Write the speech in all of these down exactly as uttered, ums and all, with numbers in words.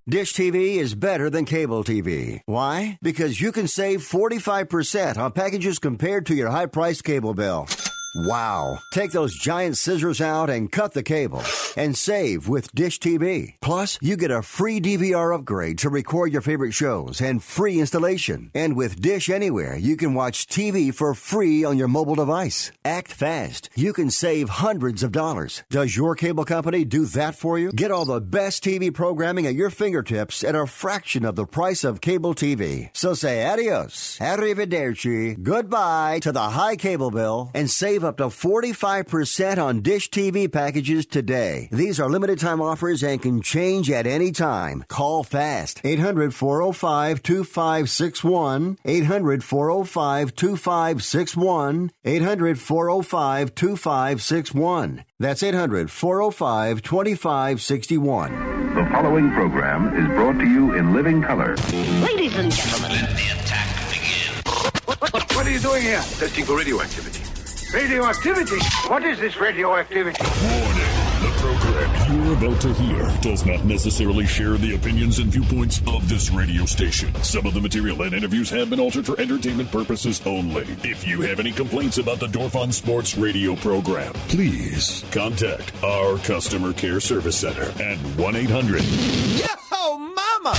Dish T V is better than cable T V. Why? Because you can save forty-five percent on packages compared to your high-priced cable bill. Wow. Take those giant scissors out and cut the cable and save with Dish T V. Plus, you get a free D V R upgrade to record your favorite shows and free installation. And with Dish Anywhere, you can watch T V for free on your mobile device. Act fast. You can save hundreds of dollars. Does your cable company do that for you? Get all the best T V programming at your fingertips at a fraction of the price of cable T V. So say adios, arrivederci, goodbye to the high cable bill and save up to forty-five percent on Dish T V packages today. These are limited time offers and can change at any time. Call fast. eight hundred, four oh five, two five six one. eight hundred, four oh five, two five six one. eight hundred, four oh five, two five six one. That's eight hundred, four oh five, two five six one. The following program is brought to you in living color. Ladies and gentlemen, let the attack begin. What, what, what are you doing here? Testing for radioactivity. Radioactivity? What is this radioactivity? Warning. The program you're about to hear does not necessarily share the opinions and viewpoints of this radio station. Some of the material and interviews have been altered for entertainment purposes only. If you have any complaints about the Dorf on Sports radio program, please contact our customer care service center at one eight hundred. Yo, mama!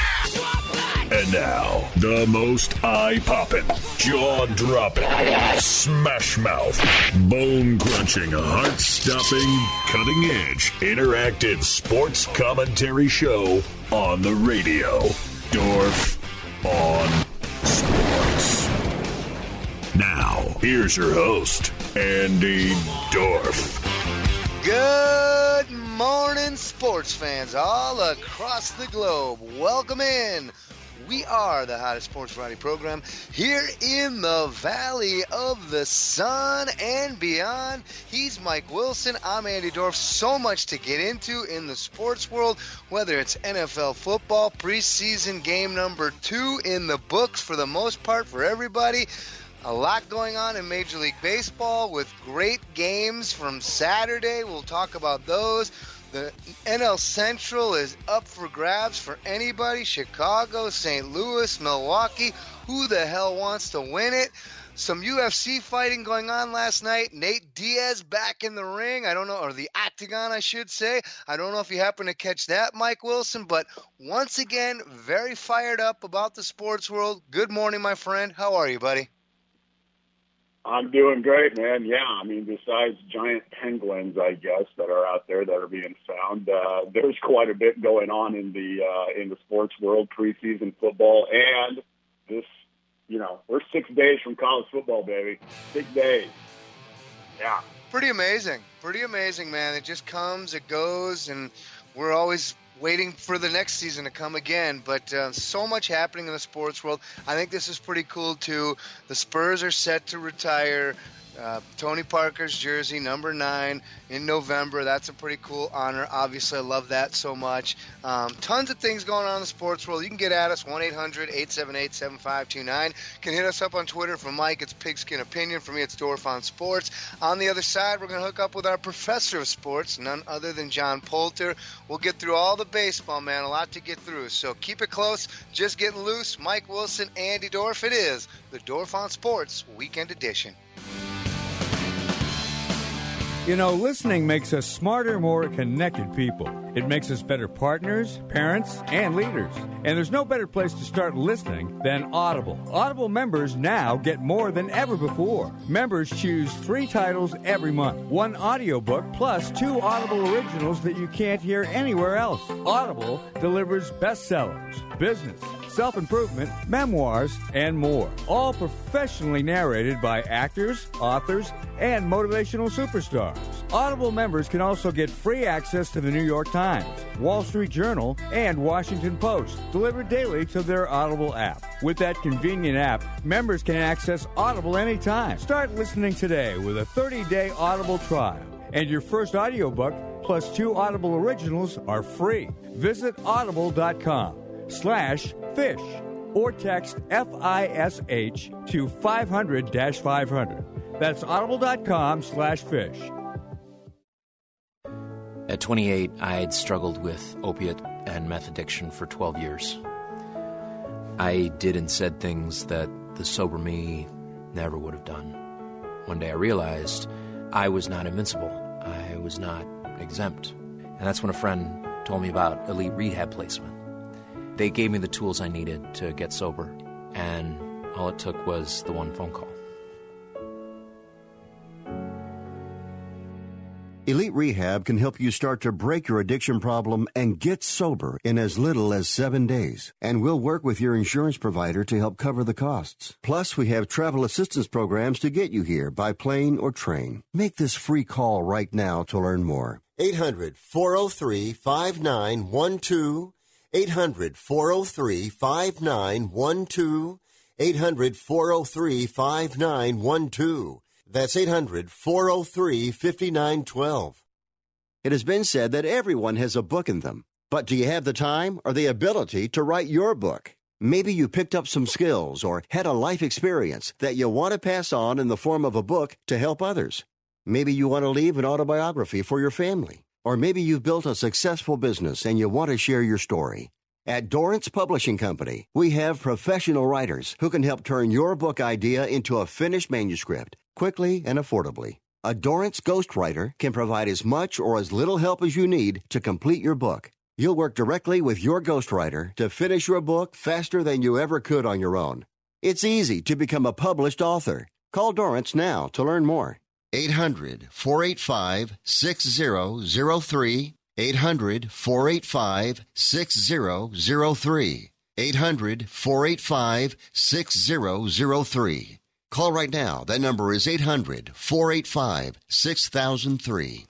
And now, the most eye-popping, jaw-dropping, smash-mouth, bone-crunching, heart-stopping, cutting-edge, interactive sports commentary show on the radio. Dorf on Sports. Now, here's your host, Andy Dorf. Good morning, sports fans all across the globe. Welcome in. We are the hottest sports variety program here in the Valley of the Sun and beyond. He's Mike Wilson. I'm Andy Dorf. So much to get into in the sports world, whether it's N F L football, preseason game number two in the books for the most part for everybody. A lot going on in Major League Baseball with great games from Saturday. We'll talk about those. The N L Central is up for grabs for anybody. Chicago, Saint Louis, Milwaukee. Who the hell wants to win it? Some U F C fighting going on last night. Nate Diaz back in the ring. I don't know, or the octagon, I should say. I don't know if you happen to catch that, Mike Wilson. But once again, very fired up about the sports world. Good morning, my friend. How are you, buddy? I'm doing great, man. Yeah, I mean, besides giant penguins, I guess, that are out there that are being found, uh, there's quite a bit going on in the uh, in the sports world, preseason football, and this, you know, we're six days from college football, baby. Six days. Yeah. Pretty amazing. Pretty amazing, man. It just comes, it goes, and we're always waiting for the next season to come again, but uh, so much happening in the sports world. I think this is pretty cool, too. The Spurs are set to retire uh, Tony Parker's jersey, number nine, in November. That's a pretty cool honor. Obviously, I love that so much. Um, tons of things going on in the sports world. You can get at us, one eight hundred, eight seven eight, seven five two nine. You can hit us up on Twitter. For Mike, it's Pigskin Opinion. For me, it's Dorf on Sports. On the other side, we're going to hook up with our professor of sports, none other than John Poulter. We'll get through all the baseball, man. A lot to get through. So keep it close. Just getting loose. Mike Wilson, Andy Dorf. It is the Dorf on Sports Weekend Edition. You know, listening makes us smarter, more connected people. It makes us better partners, parents, and leaders. And there's no better place to start listening than Audible. Audible members now get more than ever before. Members choose three titles every month. One audiobook plus two Audible originals that you can't hear anywhere else. Audible delivers bestsellers, business, self-improvement, memoirs, and more. All professionally narrated by actors, authors, and motivational superstars. Audible members can also get free access to the New York Times, Wall Street Journal, and Washington Post, delivered daily to their Audible app. With that convenient app, members can access Audible anytime. Start listening today with a thirty-day Audible trial. And your first audiobook plus two Audible originals are free. Visit audible.com slash fish or text F I S H to five hundred dash five hundred. That's audible.com slash fish. At twenty-eight, I had struggled with opiate and meth addiction for twelve years. I did and said things that the sober me never would have done. One day I realized I was not invincible. I was not exempt. And that's when a friend told me about Elite Rehab Placement. They gave me the tools I needed to get sober, and all it took was the one phone call. Elite Rehab can help you start to break your addiction problem and get sober in as little as seven days. And we'll work with your insurance provider to help cover the costs. Plus, we have travel assistance programs to get you here by plane or train. Make this free call right now to learn more. eight hundred, four oh three, five nine one two. eight hundred, four oh three, five nine one two. eight hundred, four oh three, five nine one two. That's eight hundred, four oh three, five nine one two. It has been said that everyone has a book in them. But do you have the time or the ability to write your book? Maybe you picked up some skills or had a life experience that you want to pass on in the form of a book to help others. Maybe you want to leave an autobiography for your family. Or maybe you've built a successful business and you want to share your story. At Dorrance Publishing Company, we have professional writers who can help turn your book idea into a finished manuscript quickly and affordably. A Dorrance ghostwriter can provide as much or as little help as you need to complete your book. You'll work directly with your ghostwriter to finish your book faster than you ever could on your own. It's easy to become a published author. Call Dorrance now to learn more. eight hundred, four eight five, six zero zero three. eight hundred, four eight five, six zero zero three. eight hundred, four eight five, six zero zero three. Call right now. That number is eight hundred, four eight five, six thousand three.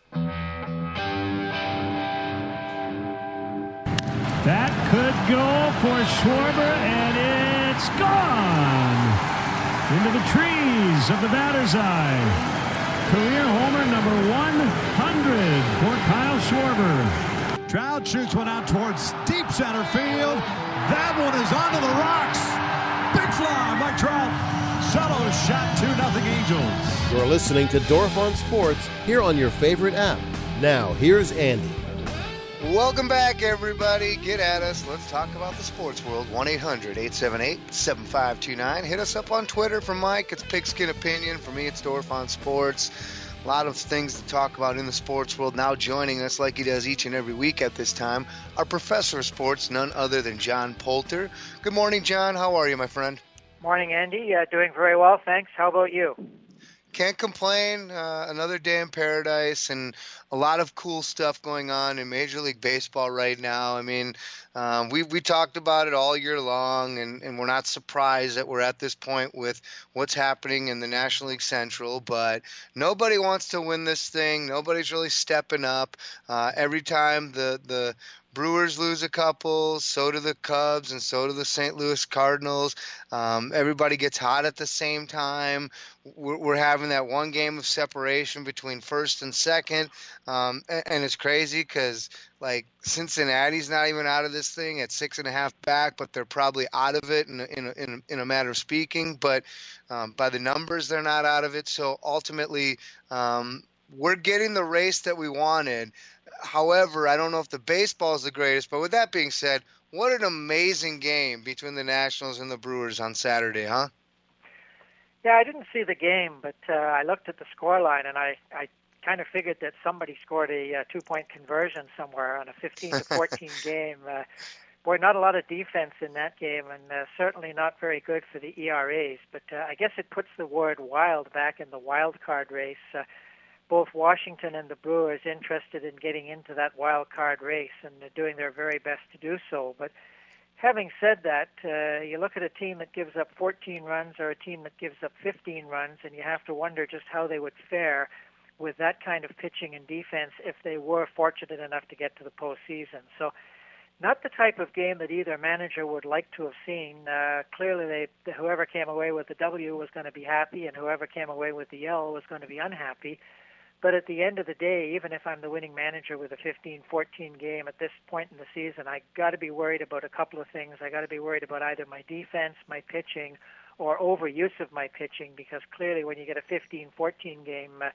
That could go for Schwarber, and it's gone into the trees of the batter's eye. Career homer number one hundred for Kyle Schwarber. Trout shoots one out towards deep center field. That one is onto the rocks. Big fly, Mike Trout. Solo shot, two nothing Angels. You're listening to Dorf on Sports here on your favorite app. Now, here's Andy. Welcome back, everybody. Get at us. Let's talk about the sports world. one eight hundred, eight seven eight, seven five two nine. Hit us up on Twitter. For Mike, it's Pigskin Opinion. For me, it's Dorf on Sports. A lot of things to talk about in the sports world. Now joining us, like he does each and every week at this time, our professor of sports, none other than John Poulter. Good morning, John. How are you, my friend? Morning, Andy. Uh, doing very well, thanks. How about you? Can't complain. Uh, another day in paradise, and a lot of cool stuff going on in Major League Baseball right now. I mean, um, we we talked about it all year long, and, and we're not surprised that we're at this point with what's happening in the National League Central, but nobody wants to win this thing. Nobody's really stepping up. Uh, every time the the Brewers lose a couple, so do the Cubs, and so do the Saint Louis Cardinals. Um, everybody gets hot at the same time. We're, we're having that one game of separation between first and second, um, and, and it's crazy because, like, Cincinnati's not even out of this thing at six and a half back, but they're probably out of it in a, in a, in a, in a matter of speaking. But um, by the numbers, they're not out of it. So ultimately, um, we're getting the race that we wanted. However, I don't know if the baseball is the greatest, but with that being said, what an amazing game between the Nationals and the Brewers on Saturday, huh? Yeah, I didn't see the game, but uh, I looked at the scoreline, and I, I kind of figured that somebody scored a uh, two-point conversion somewhere on a fifteen to fourteen game. Uh, boy, not a lot of defense in that game, and uh, certainly not very good for the E R As. But uh, I guess it puts the word wild back in the wild card race. Uh, both Washington and the Brewers interested in getting into that wild card race and doing their very best to do so. But having said that, uh, you look at a team that gives up fourteen runs or a team that gives up fifteen runs, and you have to wonder just how they would fare with that kind of pitching and defense if they were fortunate enough to get to the postseason. So not the type of game that either manager would like to have seen. Uh, clearly, they, whoever came away with the W was going to be happy, and whoever came away with the L was going to be unhappy. But at the end of the day, even if I'm the winning manager with a fifteen fourteen game at this point in the season, I got to be worried about a couple of things. I got to be worried about either my defense, my pitching, or overuse of my pitching, because clearly when you get a fifteen fourteen game, uh,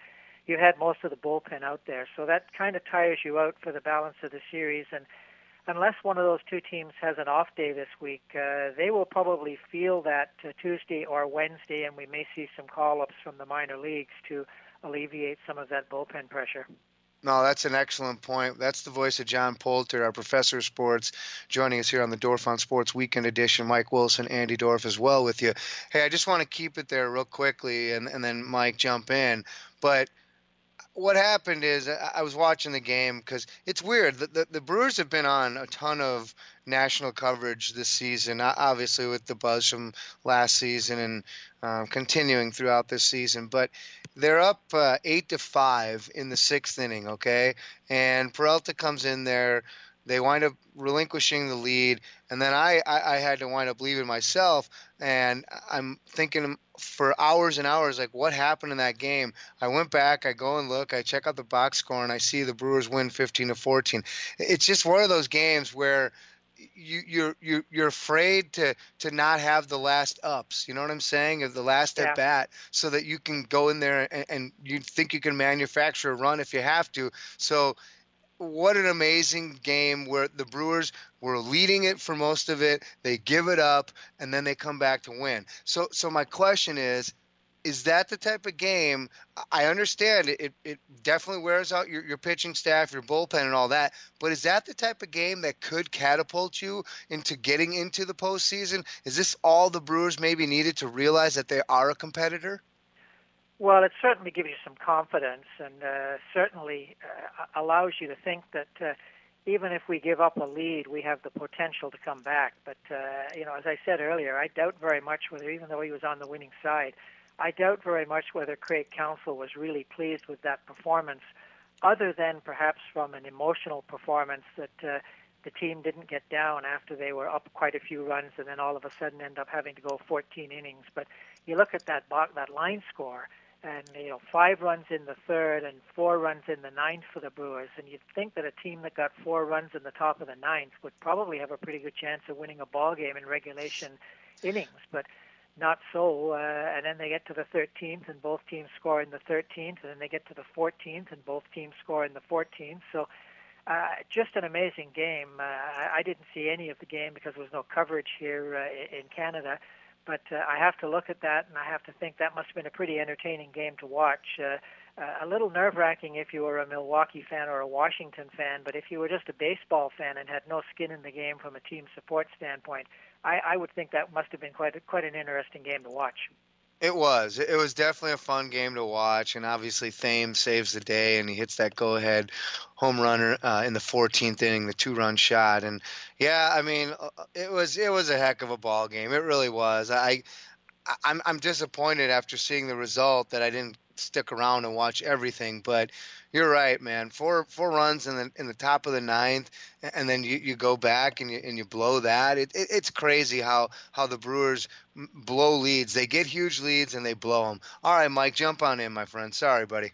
you had most of the bullpen out there. So that kind of tires you out for the balance of the series. And unless one of those two teams has an off day this week, uh, they will probably feel that uh, Tuesday or Wednesday, and we may see some call-ups from the minor leagues to alleviate some of that bullpen pressure. No, that's an excellent point. That's the voice of John Poulter, our professor of sports, joining us here on the Dorf on Sports Weekend Edition. Mike Wilson, Andy Dorf as well with you. Hey, I just want to keep it there real quickly, and, and then Mike jump in. But what happened is I was watching the game because it's weird. The, the, the Brewers have been on a ton of national coverage this season, obviously with the buzz from last season and um, continuing throughout this season. But they're up uh, eight to five in the sixth inning, okay? And Peralta comes in there. They wind up relinquishing the lead, and then I, I, I had to wind up leaving myself, and I'm thinking for hours and hours, like, what happened in that game? I went back, I go and look, I check out the box score, and I see the Brewers win fifteen to fourteen. It's just one of those games where you, you're you're you're afraid to to not have the last ups, you know what I'm saying, of the last yeah. at bat, so that you can go in there and, and you think you can manufacture a run if you have to. So what an amazing game where the Brewers were leading it for most of it. They give it up, and then they come back to win. So so my question is, is that the type of game? I understand it, it, it definitely wears out your, your pitching staff, your bullpen, and all that, but is that the type of game that could catapult you into getting into the postseason? Is this all the Brewers maybe needed to realize that they are a competitor? Well, it certainly gives you some confidence, and uh, certainly uh, allows you to think that uh, even if we give up a lead, we have the potential to come back. But, uh, you know, as I said earlier, I doubt very much whether, even though he was on the winning side, I doubt very much whether Craig Counsell was really pleased with that performance, other than perhaps from an emotional performance that uh, the team didn't get down after they were up quite a few runs and then all of a sudden end up having to go fourteen innings. But you look at that bo- that line score, and, you know, five runs in the third and four runs in the ninth for the Brewers. And you'd think that a team that got four runs in the top of the ninth would probably have a pretty good chance of winning a ball game in regulation innings, but not so. Uh, and then they get to the thirteenth, and both teams score in the thirteenth, and then they get to the fourteenth, and both teams score in the fourteenth. So uh, just an amazing game. Uh, I, I didn't see any of the game because there was no coverage here uh, in Canada. But uh, I have to look at that, and I have to think that must have been a pretty entertaining game to watch. Uh, uh, a little nerve-wracking if you were a Milwaukee fan or a Washington fan, but if you were just a baseball fan and had no skin in the game from a team support standpoint, I, I would think that must have been quite a, quite an interesting game to watch. It was. It was definitely a fun game to watch, and obviously Thames saves the day, and he hits that go-ahead home runner uh, in the fourteenth inning, the two-run shot. And yeah, I mean, it was it was a heck of a ball game. It really was. I, I'm I'm disappointed after seeing the result that I didn't stick around and watch everything. But you're right, man. Four four runs in the in the top of the ninth, and then you, you go back and you and you blow that. It, it it's crazy how how the Brewers blow leads. They get huge leads and they blow them. All right, Mike, jump on in, my friend. Sorry, buddy.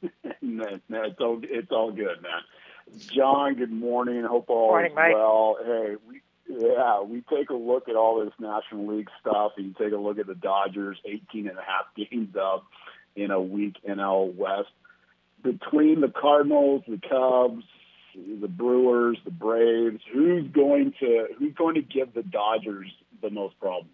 no, no, it's all it's all good, man. John, good morning. Hope all morning, is Mike. well. Hey, we yeah, we take a look at all this National League stuff, and you take a look at the Dodgers, eighteen and a half games up in a weak N L West. Between the Cardinals, the Cubs, the Brewers, the Braves, who's going to who's going to give the Dodgers the most problems?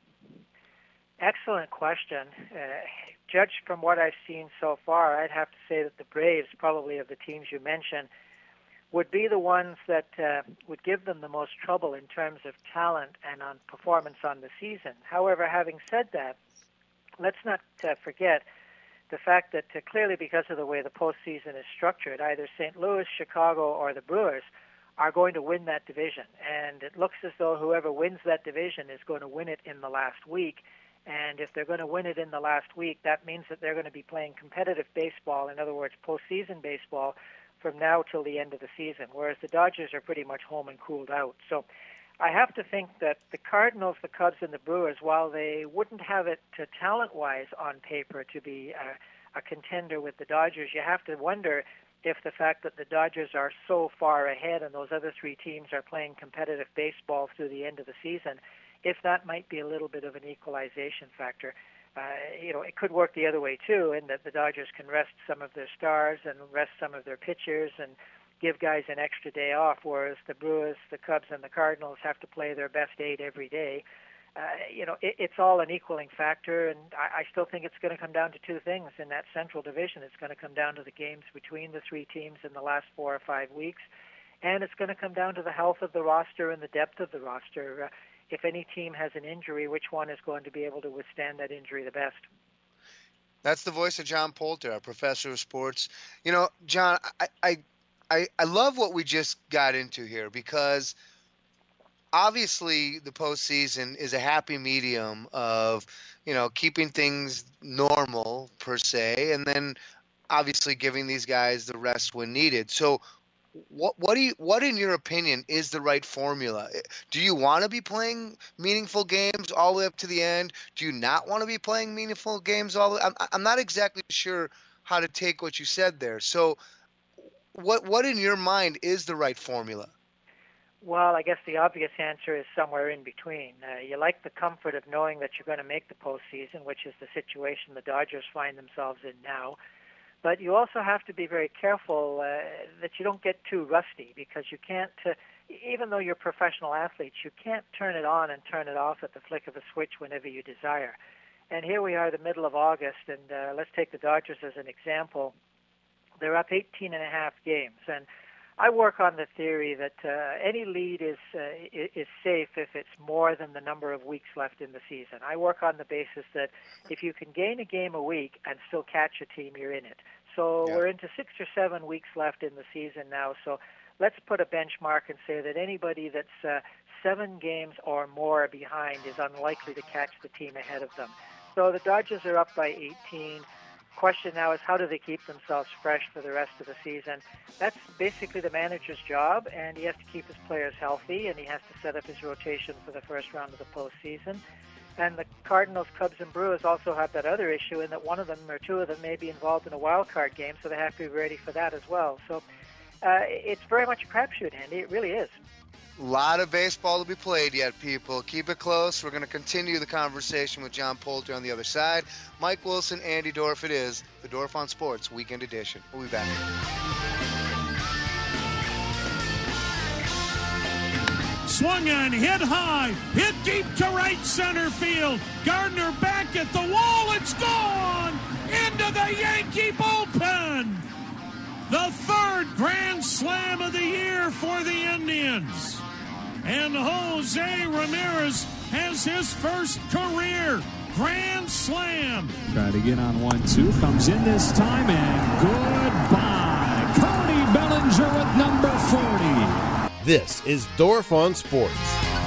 Excellent question. Uh, judged from what I've seen so far, I'd have to say that the Braves, probably of the teams you mentioned, would be the ones that uh, would give them the most trouble in terms of talent and on performance on the season. However, having said that, let's not uh, forget the fact that uh, clearly because of the way the postseason is structured, either Saint Louis, Chicago, or the Brewers are going to win that division. And it looks as though whoever wins that division is going to win it in the last week. And if they're going to win it in the last week, that means that they're going to be playing competitive baseball, in other words, postseason baseball, from now till the end of the season, whereas the Dodgers are pretty much home and cooled out. So I have to think that the Cardinals, the Cubs, and the Brewers, while they wouldn't have it to talent-wise on paper to be a, a contender with the Dodgers, you have to wonder if the fact that the Dodgers are so far ahead and those other three teams are playing competitive baseball through the end of the season, if that might be a little bit of an equalization factor. Uh, you know, it could work the other way, too, in that the Dodgers can rest some of their stars and rest some of their pitchers and give guys an extra day off, whereas the Brewers, the Cubs, and the Cardinals have to play their best eight every day. Uh, you know, it, it's all an equaling factor, and I, I still think it's going to come down to two things in that Central Division. It's going to come down to the games between the three teams in the last four or five weeks, and it's going to come down to the health of the roster and the depth of the roster. Uh, if any team has an injury, which one is going to be able to withstand that injury the best? That's the voice of John Poulter, our professor of sports. You know, John, I, I, I, I love what we just got into here, because obviously the postseason is a happy medium of, you know, keeping things normal per se, and then obviously giving these guys the rest when needed. So what what do you what in your opinion is the right formula? Do you want to be playing meaningful games all the way up to the end? Do you not want to be playing meaningful games all the way? I'm I'm not exactly sure how to take what you said there. So what what in your mind is the right formula? Well, I guess the obvious answer is somewhere in between. Uh, you like the comfort of knowing that you're going to make the postseason, which is the situation the Dodgers find themselves in now. But you also have to be very careful uh, that you don't get too rusty, because you can't, uh, even though you're professional athletes, you can't turn it on and turn it off at the flick of a switch whenever you desire. And here we are, the middle of August, and uh, let's take the Dodgers as an example. They're up eighteen and a half games, and I work on the theory that uh, any lead is uh, is safe if it's more than the number of weeks left in the season. I work on the basis that if you can gain a game a week and still catch a team, you're in it. So yeah. We're into six or seven weeks left in the season now. So let's put a benchmark and say that anybody that's uh, seven games or more behind is unlikely to catch the team ahead of them. So the Dodgers are up by eighteen. Question now is, how do they keep themselves fresh for the rest of the season? That's basically the manager's job, and he has to keep his players healthy, and he has to set up his rotation for the first round of the postseason. And the Cardinals, Cubs, and Brewers also have that other issue in that one of them or two of them may be involved in a wild card game, so they have to be ready for that as well. So uh, it's very much a crapshoot, Andy. It really is. A lot of baseball to be played yet, people. Keep it close. We're going to continue the conversation with John Poulter on the other side. Mike Wilson, Andy Dorf. It is the Dorf on Sports Weekend Edition. We'll be back. Swung on, hit high, hit deep to right center field. Gardner back at the wall. It's gone into the Yankee bullpen. The third grand slam of the year for the Indians. And Jose Ramirez has his first career grand slam. Try to get on one, two. Comes in this time, and goodbye. Cody Bellinger with number forty. This is Dorf on Sports.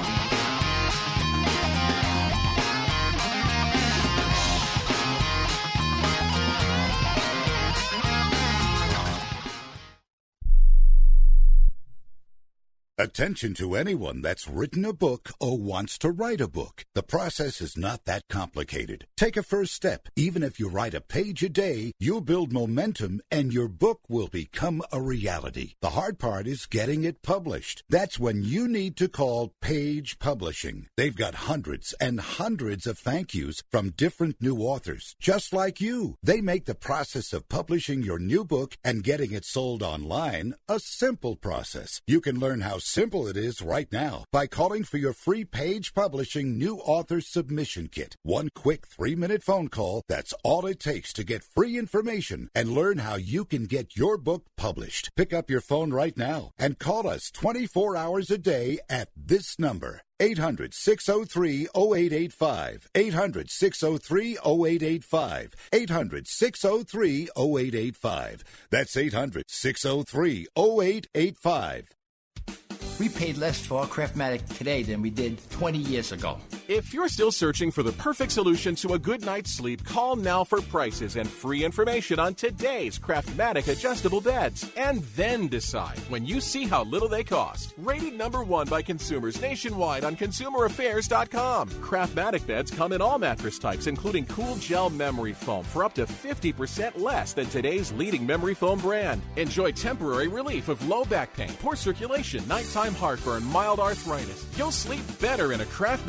Attention to anyone that's written a book or wants to write a book. The process is not that complicated. Take a first step. Even if you write a page a day, you'll build momentum and your book will become a reality. The hard part is getting it published. That's when you need to call Page Publishing. They've got hundreds and hundreds of thank yous from different new authors, just like you. They make the process of publishing your new book and getting it sold online a simple process. You can learn how simple it is right now by calling for your free Page Publishing New Author Submission Kit. One quick three-minute phone call, that's all it takes to get free information and learn how you can get your book published. Pick up your phone right now and call us twenty-four hours a day at this number. eight hundred, six oh three, oh eight eight five. eight hundred, six oh three, oh eight eight five. eight hundred, six oh three, oh eight eight five. That's eight hundred, six oh three, oh eight eight five. We paid less for our Craftmatic today than we did twenty years ago. If you're still searching for the perfect solution to a good night's sleep, call now for prices and free information on today's Craftmatic adjustable beds. And then decide when you see how little they cost. Rated number one by consumers nationwide on consumer affairs dot com. Craftmatic beds come in all mattress types, including cool gel memory foam for up to fifty percent less than today's leading memory foam brand. Enjoy temporary relief of low back pain, poor circulation, nighttime heartburn, mild arthritis. You'll sleep better in a Craftmatic adjustable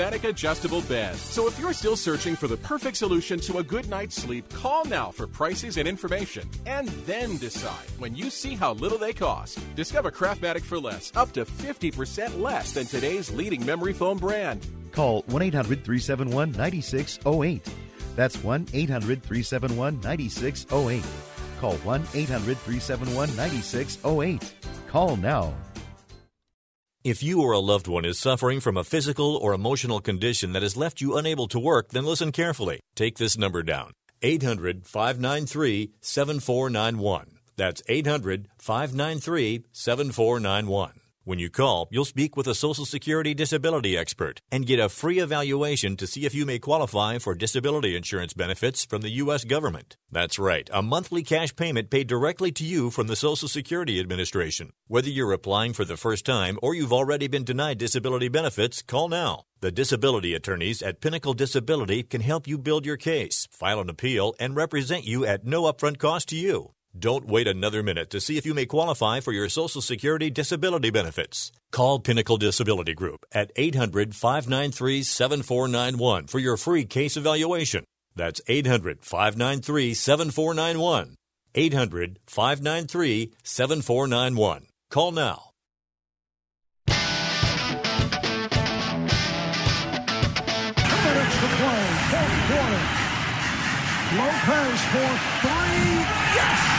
adjustable beds. So if you're still searching for the perfect solution to a good night's sleep, call now for prices and information, and then decide when you see how little they cost. Discover Craftmatic for less, up to fifty percent less than today's leading memory foam brand. Call one eight hundred three seven one nine six zero eight. That's one eight hundred three seven one nine six zero eight. Call one eight hundred three seven one nine six zero eight. Call now. If you or a loved one is suffering from a physical or emotional condition that has left you unable to work, then listen carefully. Take this number down. eight hundred five nine three seven four nine one. That's eight hundred five nine three seven four nine one. When you call, you'll speak with a Social Security disability expert and get a free evaluation to see if you may qualify for disability insurance benefits from the U S government. That's right, a monthly cash payment paid directly to you from the Social Security Administration. Whether you're applying for the first time or you've already been denied disability benefits, call now. The disability attorneys at Pinnacle Disability can help you build your case, file an appeal, and represent you at no upfront cost to you. Don't wait another minute to see if you may qualify for your Social Security disability benefits. Call Pinnacle Disability Group at eight hundred five nine three seven four nine one for your free case evaluation. That's eight hundred five nine three seven four nine one. eight hundred five nine three seven four nine one. Call now. Two minutes to play, fourth quarter. Lopez for three. Yes!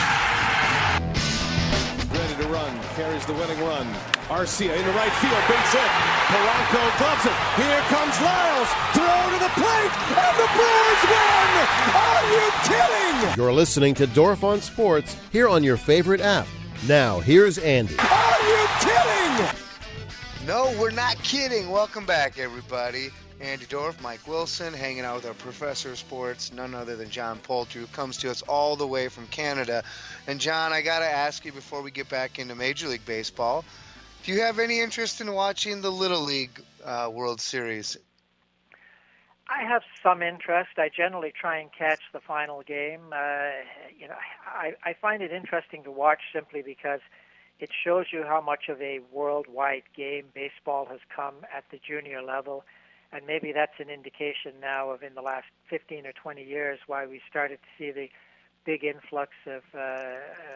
Ready to run, carries the winning run. Arcia in the right field, baits it. Polanco gloves it. Here comes Lyles. Throw to the plate, and the Brewers win! Are you kidding? You're listening to Dorf on Sports here on your favorite app. Now, here's Andy. Are you kidding? No, we're not kidding. Welcome back, everybody. Andy Dorf, Mike Wilson, hanging out with our professor of sports, none other than John Poultry, who comes to us all the way from Canada. And, John, I got to ask you before we get back into Major League Baseball, do you have any interest in watching the Little League uh, World Series? I have some interest. I generally try and catch the final game. Uh, you know, I, I find it interesting to watch simply because it shows you how much of a worldwide game baseball has come at the junior level. And maybe that's an indication now of in the last fifteen or twenty years why we started to see the big influx of uh, uh,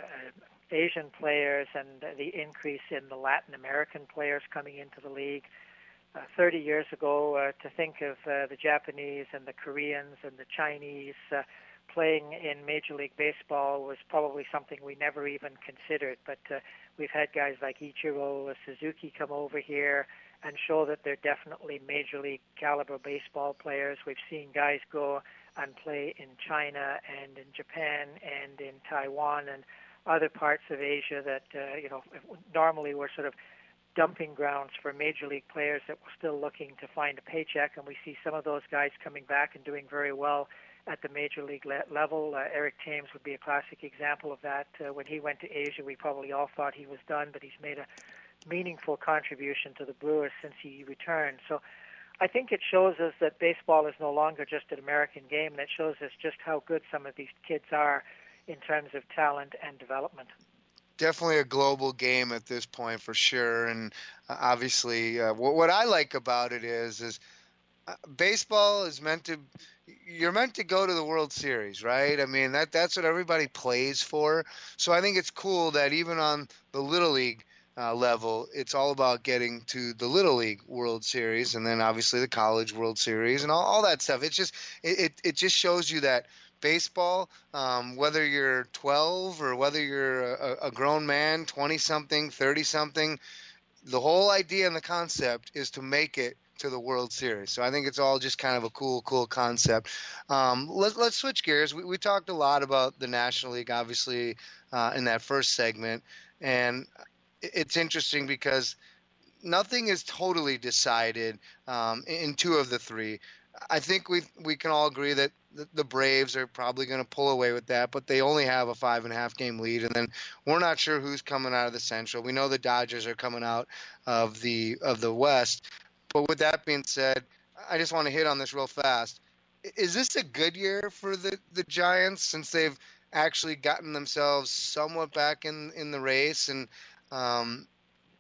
Asian players and the increase in the Latin American players coming into the league. Uh, thirty years ago, uh, to think of uh, the Japanese and the Koreans and the Chinese uh, playing in Major League Baseball was probably something we never even considered. But uh, we've had guys like Ichiro Suzuki come over here and show that they're definitely Major League caliber baseball players. We've seen guys go and play in China and in Japan and in Taiwan and other parts of Asia that, uh, you know, normally were sort of dumping grounds for Major League players that were still looking to find a paycheck. And we see some of those guys coming back and doing very well at the Major League le- level. Uh, Eric Thames would be a classic example of that. Uh, when he went to Asia, we probably all thought he was done, but he's made a meaningful contribution to the Brewers since he returned. So I think it shows us that baseball is no longer just an American game, and it shows us just how good some of these kids are in terms of talent and development. Definitely a global game at this point for sure. And uh, obviously uh, what, what I like about it is, is uh, baseball is meant to, you're meant to go to the World Series, right? I mean, that that's what everybody plays for. So I think it's cool that even on the Little League Uh, level, it's all about getting to the Little League World Series, and then obviously the College World Series and all, all that stuff. It's just it, it, it just shows you that baseball, um, whether you're twelve or whether you're a, a grown man, twenty something, thirty something, the whole idea and the concept is to make it to the World Series. So I think it's all just kind of a cool, cool concept. Um, let, let's switch gears. We, we talked a lot about the National League, obviously, uh, in that first segment, and it's interesting because nothing is totally decided um, in two of the three. I think we we can all agree that the, the Braves are probably going to pull away with that, but they only have a five and a half game lead, and then we're not sure who's coming out of the Central. We know the Dodgers are coming out of the of the West, but with that being said, I just want to hit on this real fast. Is this a good year for the, the Giants since they've actually gotten themselves somewhat back in, in the race? And Um,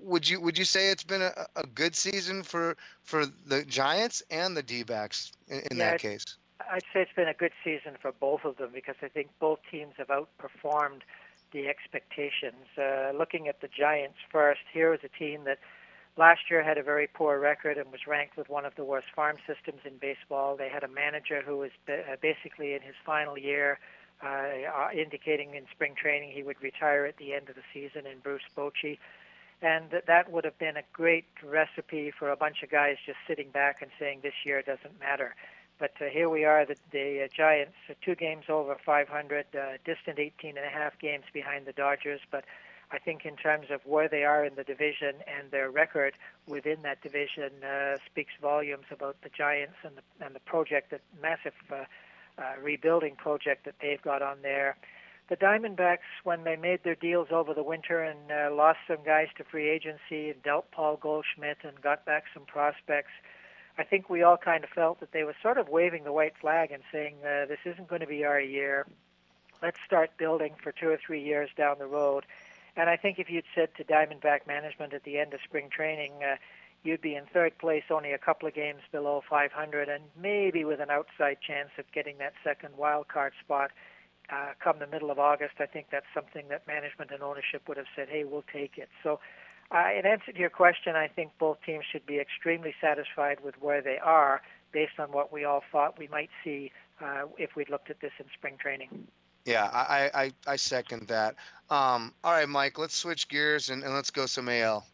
would you would you say it's been a, a good season for for the Giants and the D-backs in, in yeah, that case? I'd say it's been a good season for both of them because I think both teams have outperformed the expectations. Uh, looking at the Giants first, here was a team that last year had a very poor record and was ranked with one of the worst farm systems in baseball. They had a manager who was basically in his final year, uh, indicating in spring training he would retire at the end of the season, in Bruce Bochy. And that, that would have been a great recipe for a bunch of guys just sitting back and saying this year doesn't matter. But uh, here we are, the, the uh, Giants, uh, two games over five hundred, uh, distant eighteen and a half games behind the Dodgers. But I think in terms of where they are in the division and their record within that division uh, speaks volumes about the Giants and the, and the project, that massive uh, uh, rebuilding project that they've got on there. The Diamondbacks, when they made their deals over the winter and uh, lost some guys to free agency and dealt Paul Goldschmidt and got back some prospects, I think we all kind of felt that they were sort of waving the white flag and saying, uh, this isn't going to be our year. Let's start building for two or three years down the road. And I think if you'd said to Diamondback management at the end of spring training, uh, you'd be in third place, only a couple of games below five hundred, and maybe with an outside chance of getting that second wild card spot uh, come the middle of August, I think that's something that management and ownership would have said, hey, we'll take it. So uh, in answer to your question, I think both teams should be extremely satisfied with where they are based on what we all thought we might see uh, if we'd looked at this in spring training. Yeah, I, I, I second that. Um, all right, Mike, let's switch gears and, and let's go some A L.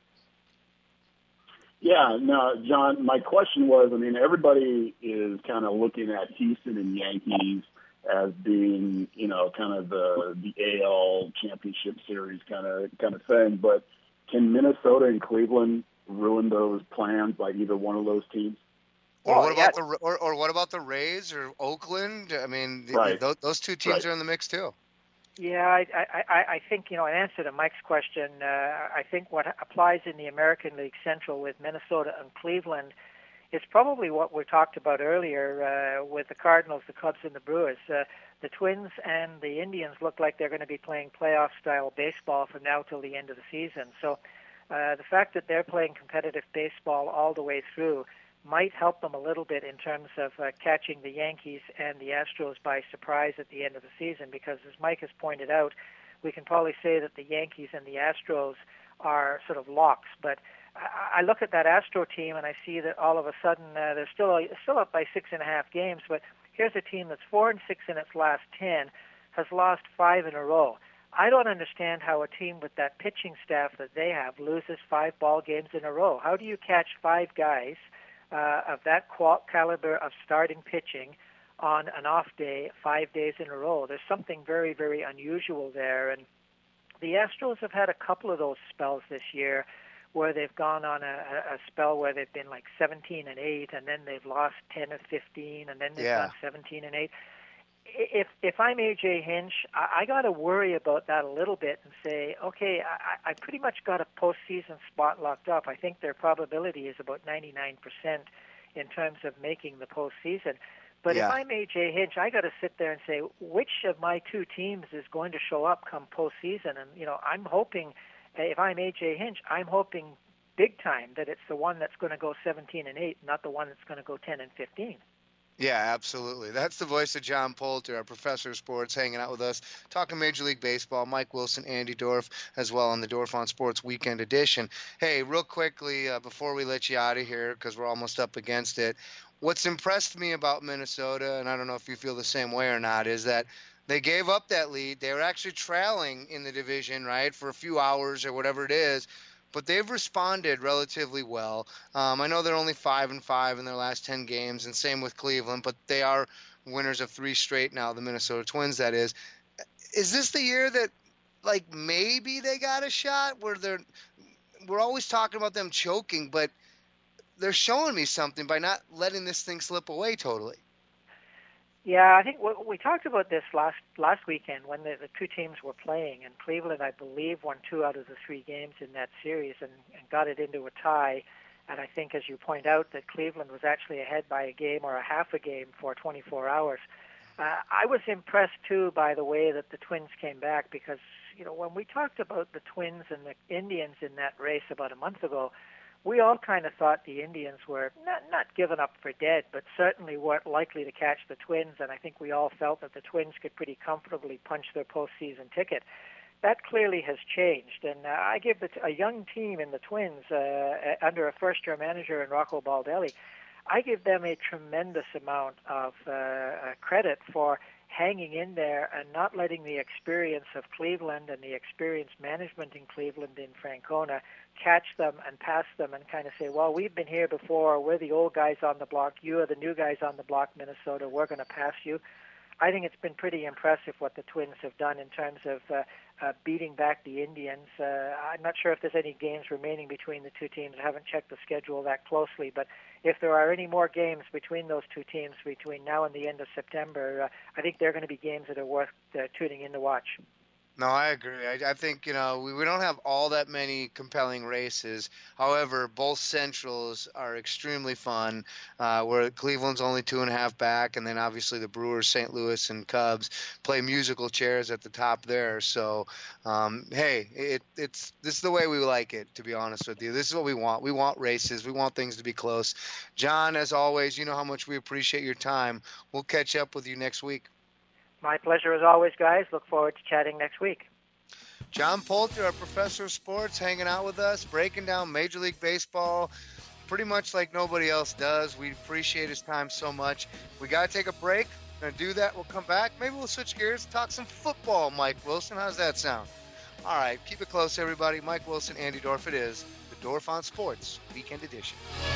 Yeah, no, John, my question was, I mean, everybody is kind of looking at Houston and Yankees as being, you know, kind of the the A L championship series kind of kind of thing. But can Minnesota and Cleveland ruin those plans by either one of those teams? Or Oh, what yeah. about the or, or what about the Rays or Oakland? I mean, the- Right. those, those two teams Right. are in the mix too. Yeah, I, I, I I think, you know, in answer to Mike's question, uh, I think what applies in the American League Central with Minnesota and Cleveland is probably what we talked about earlier uh, with the Cardinals, the Cubs, and the Brewers. Uh, the Twins and the Indians look like they're going to be playing playoff-style baseball from now till the end of the season. So uh, the fact that they're playing competitive baseball all the way through might help them a little bit in terms of uh, catching the Yankees and the Astros by surprise at the end of the season, because as Mike has pointed out, we can probably say that the Yankees and the Astros are sort of locks. But I, I look at that Astro team and I see that all of a sudden uh, they're still still up by six and a half games, but here's a team that's four and six in its last ten, has lost five in a row. I don't understand how a team with that pitching staff that they have loses five ball games in a row. How do you catch five guys Uh, of that qual- caliber of starting pitching on an off day, five days in a row? There's something very, very unusual there. And the Astros have had a couple of those spells this year where they've gone on a, a spell where they've been like seventeen and eight, and then they've lost ten or fifteen, and then they've Yeah. gone seventeen and eight. If if I'm A J Hinch, I, I got to worry about that a little bit and say, okay, I, I pretty much got a postseason spot locked up. I think their probability is about ninety-nine percent in terms of making the postseason. But Yeah. if I'm A J Hinch, I got to sit there and say, which of my two teams is going to show up come postseason? And you know, I'm hoping, if I'm A J Hinch, I'm hoping big time that it's the one that's going to go seventeen and eight, not the one that's going to go ten and fifteen. Yeah, absolutely. That's the voice of John Poulter, our professor of sports, hanging out with us, talking Major League Baseball. Mike Wilson, Andy Dorf, as well on the Dorf on Sports Weekend Edition. Hey, real quickly, uh, before we let you out of here, because we're almost up against it, what's impressed me about Minnesota, and I don't know if you feel the same way or not, is that they gave up that lead. They were actually trailing in the division, right, for a few hours or whatever it is. But they've responded relatively well. Um, I know they're only five and five in their last ten games, and same with Cleveland. But they are winners of three straight now, the Minnesota Twins. That is. Is this the year that, like, maybe they got a shot? Where they're, we're always talking about them choking, but they're showing me something by not letting this thing slip away totally. Yeah, I think we, we talked about this last last weekend when the, the two teams were playing, and Cleveland, I believe, won two out of the three games in that series and, and got it into a tie. And I think, as you point out, that Cleveland was actually ahead by a game or a half a game for twenty-four hours. Uh, I was impressed, too, by the way that the Twins came back because, you know, when we talked about the Twins and the Indians in that race about a month ago, we all kind of thought the Indians were not not given up for dead, but certainly weren't likely to catch the Twins, and I think we all felt that the Twins could pretty comfortably punch their postseason ticket. That clearly has changed, and uh, I give the t- a young team in the Twins uh, under a first-year manager in Rocco Baldelli, I give them a tremendous amount of uh, uh, credit for hanging in there and not letting the experience of Cleveland and the experienced management in Cleveland in Francona catch them and pass them and kind of say, well, we've been here before, we're the old guys on the block, you are the new guys on the block, Minnesota, we're going to pass you. I think it's been pretty impressive what the Twins have done in terms of uh, uh, beating back the Indians. Uh, I'm not sure if there's any games remaining between the two teams. I haven't checked the schedule that closely, but if there are any more games between those two teams between now and the end of September, uh, I think they're going to be games that are worth uh, tuning in to watch. No, I agree. I, I think, you know, we, we don't have all that many compelling races. However, both Centrals are extremely fun, uh, where Cleveland's only two and a half back, and then obviously the Brewers, Saint Louis, and Cubs play musical chairs at the top there. So, um, hey, it, it's this is the way we like it, to be honest with you. This is what we want. We want races. We want things to be close. John, as always, you know how much we appreciate your time. We'll catch up with you next week. My pleasure as always, guys. Look forward to chatting next week. John Poulter, our professor of sports, hanging out with us, breaking down Major League Baseball pretty much like nobody else does. We appreciate his time so much. We got to take a break. We're going to do that. We'll come back. Maybe we'll switch gears, talk some football, Mike Wilson. How's that sound? All right, keep it close, everybody. Mike Wilson, Andy Dorf. It is the Dorf on Sports Weekend Edition.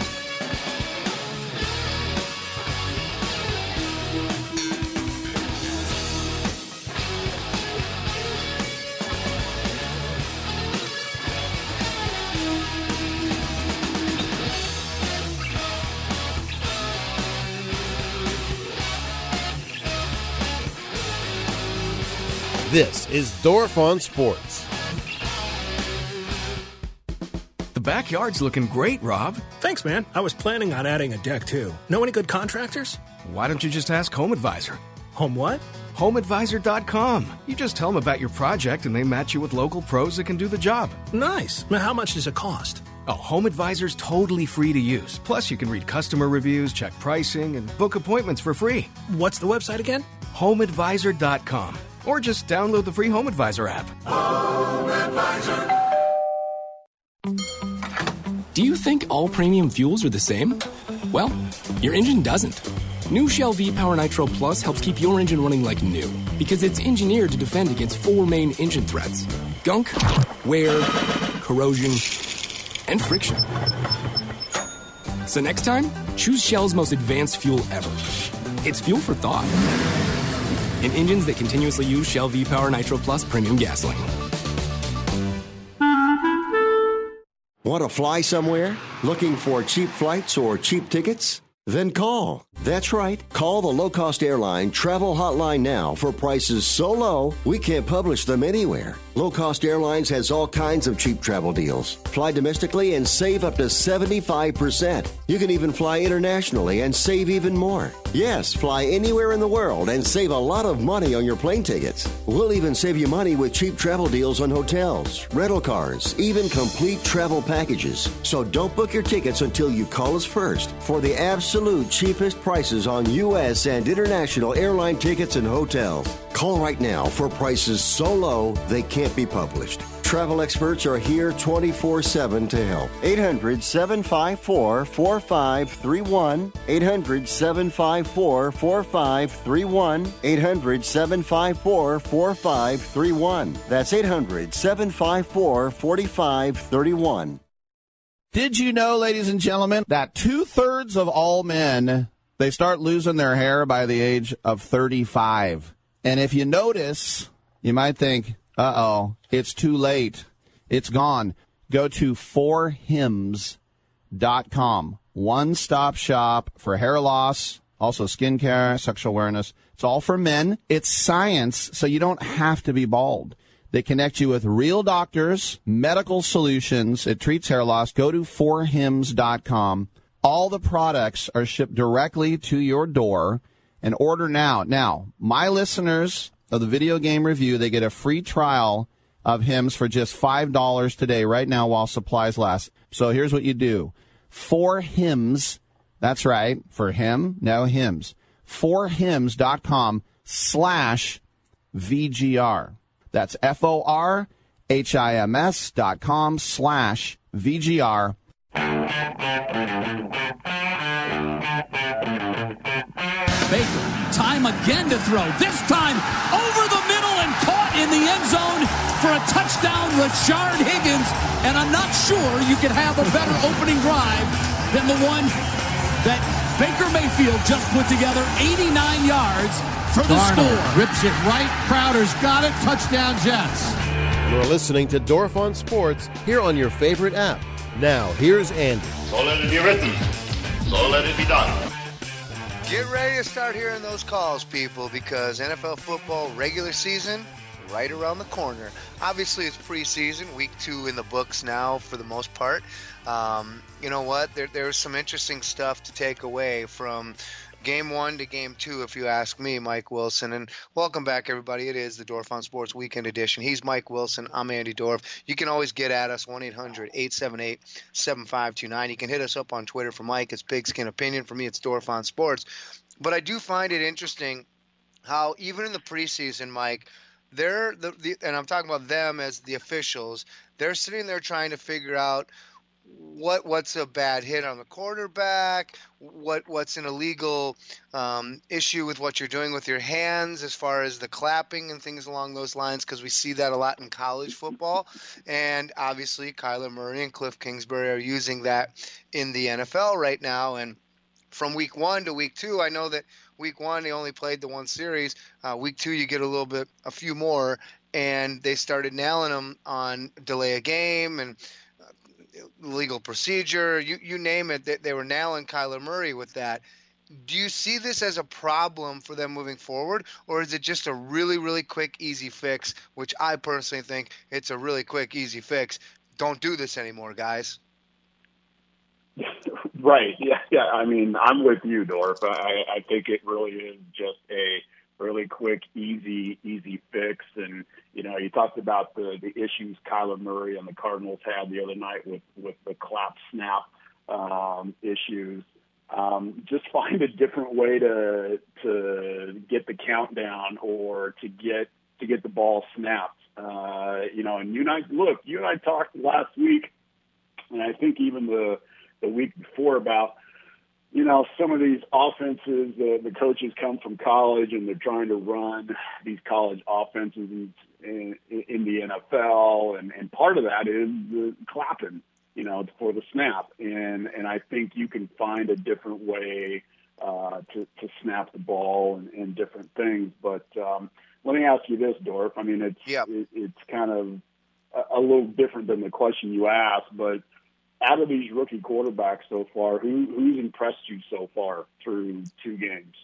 This is Dorf on Sports. The backyard's looking great, Rob. Thanks, man. I was planning on adding a deck, too. Know any good contractors? Why don't you just ask Home Advisor? Home what? home advisor dot com. You just tell them about your project and they match you with local pros that can do the job. Nice. Now, how much does it cost? Oh, Home Advisor's totally free to use. Plus, you can read customer reviews, check pricing, and book appointments for free. What's the website again? home advisor dot com. Or just download the free Home Advisor app. Home Advisor. Do you think all premium fuels are the same? Well, your engine doesn't. New Shell V-Power Nitro Plus helps keep your engine running like new because it's engineered to defend against four main engine threats: gunk, wear, corrosion, and friction. So next time, choose Shell's most advanced fuel ever. It's fuel for thought. In engines that continuously use Shell V-Power Nitro Plus premium gasoline. Want to fly somewhere? Looking for cheap flights or cheap tickets? Then call. That's right. Call the low-cost airline travel hotline now for prices so low we can't publish them anywhere. Low Cost Airlines has all kinds of cheap travel deals. Fly domestically and save up to seventy-five percent. You can even fly internationally and save even more. Yes, fly anywhere in the world and save a lot of money on your plane tickets. We'll even save you money with cheap travel deals on hotels, rental cars, even complete travel packages. So don't book your tickets until you call us first for the absolute cheapest prices on U S and international airline tickets and hotels. Call right now for prices so low they can't be published. Travel experts are here twenty-four seven to help. eight hundred, seven five four, four five three one. eight hundred, seven five four, four five three one. eight hundred, seven five four, four five three one. That's eight hundred, seven five four, four five three one. Did you know, ladies and gentlemen, that two-thirds of all men, they start losing their hair by the age of thirty-five? And if you notice, you might think, uh-oh, it's too late. It's gone. Go to for hims dot com. One-stop shop for hair loss, also skincare, sexual awareness. It's all for men. It's science, so you don't have to be bald. They connect you with real doctors, medical solutions. It treats hair loss. Go to for hims dot com. All the products are shipped directly to your door. And order now. Now, my listeners of the Video Game Review, they get a free trial of hymns for just five dollars today, right now, while supplies last. So here's what you do. Four hymns, that's right, for him, no hymns. four hymns dot com slash V G R. That's F O R H I M S dot com slash V G R. Baker, time again to throw. This time over the middle and caught in the end zone for a touchdown, Rashard Higgins. And I'm not sure you could have a better opening drive than the one that Baker Mayfield just put together, eighty-nine yards for the Darnold score. Rips it right. Crowder's got it. Touchdown, Jets. You're listening to Dorf on Sports here on your favorite app. Now, here's Andy. So let it be written. So let it be done. Get ready to start hearing those calls, people, because N F L football regular season right around the corner. Obviously, it's preseason, week two in the books now for the most part. Um, you know what? There, there's some interesting stuff to take away from game one to game two, if you ask me, Mike Wilson. And welcome back, everybody. It is the Dorf on Sports Weekend Edition. He's Mike Wilson. I'm Andy Dorf. You can always get at us, one eight hundred eight seven eight seven five two nine. You can hit us up on Twitter. For Mike, it's Pigskin Opinion. For me, it's Dorf on Sports. But I do find it interesting how even in the preseason, Mike, they're the, the and I'm talking about them as the officials, they're sitting there trying to figure out what what's a bad hit on the quarterback, what what's an illegal um, issue with what you're doing with your hands as far as the clapping and things along those lines, because we see that a lot in college football. And obviously Kyler Murray and Cliff Kingsbury are using that in the N F L right now. And from week one to week two, I know that week one they only played the one series. Uh, week two you get a little bit, a few more, and they started nailing them on delay a game and legal procedure, you you name it. They, they were nailing Kyler Murray with that. Do you see this as a problem for them moving forward, or is it just a really, really quick, easy fix, which I personally think it's a really quick, easy fix? Don't do this anymore, guys. Right. Yeah. Yeah. I mean, I'm with you, Dorf. I, I think it really is just a really quick, easy, easy fix. And, you know, you talked about the, the issues Kyler Murray and the Cardinals had the other night with, with the clap snap um, issues. Um, just find a different way to to get the countdown or to get to get the ball snapped. Uh, you know, and you and I, look, you and I talked last week, and I think even the the week before about, you know, some of these offenses, the, the coaches come from college and they're trying to run these college offenses in, in, in the N F L. And, and part of that is the clapping, you know, for the snap. And, and I think you can find a different way uh, to, to snap the ball and, and different things. But um, let me ask you this, Dorf. I mean, it's, yep. it, it's kind of a, a little different than the question you asked, but out of these rookie quarterbacks so far, who who's impressed you so far through two games?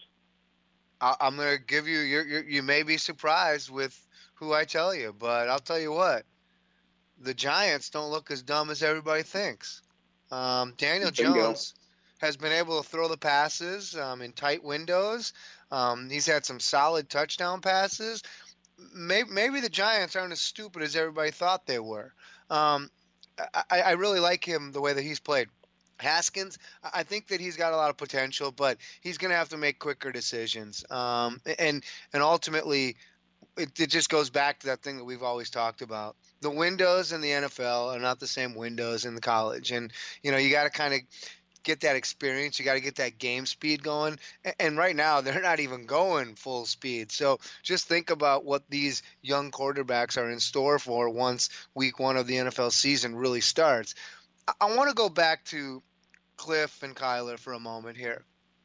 I'm going to give you, you're, you're, you may be surprised with who I tell you, but I'll tell you what, the Giants don't look as dumb as everybody thinks. Um, Daniel Bingo. Jones has been able to throw the passes um, in tight windows. Um, he's had some solid touchdown passes. Maybe, maybe the Giants aren't as stupid as everybody thought they were. Um, I, I really like him the way that he's played. Haskins, I think that he's got a lot of potential, but he's going to have to make quicker decisions. Um, and and ultimately, it, it just goes back to that thing that we've always talked about. The windows in the N F L are not the same windows in the college. And, you know, you got to kind of get that experience. You got to get that game speed going. And right now, they're not even going full speed. So just think about what these young quarterbacks are in store for once week one of the N F L season really starts. I, I want to go back to Cliff and Kyler for a moment here.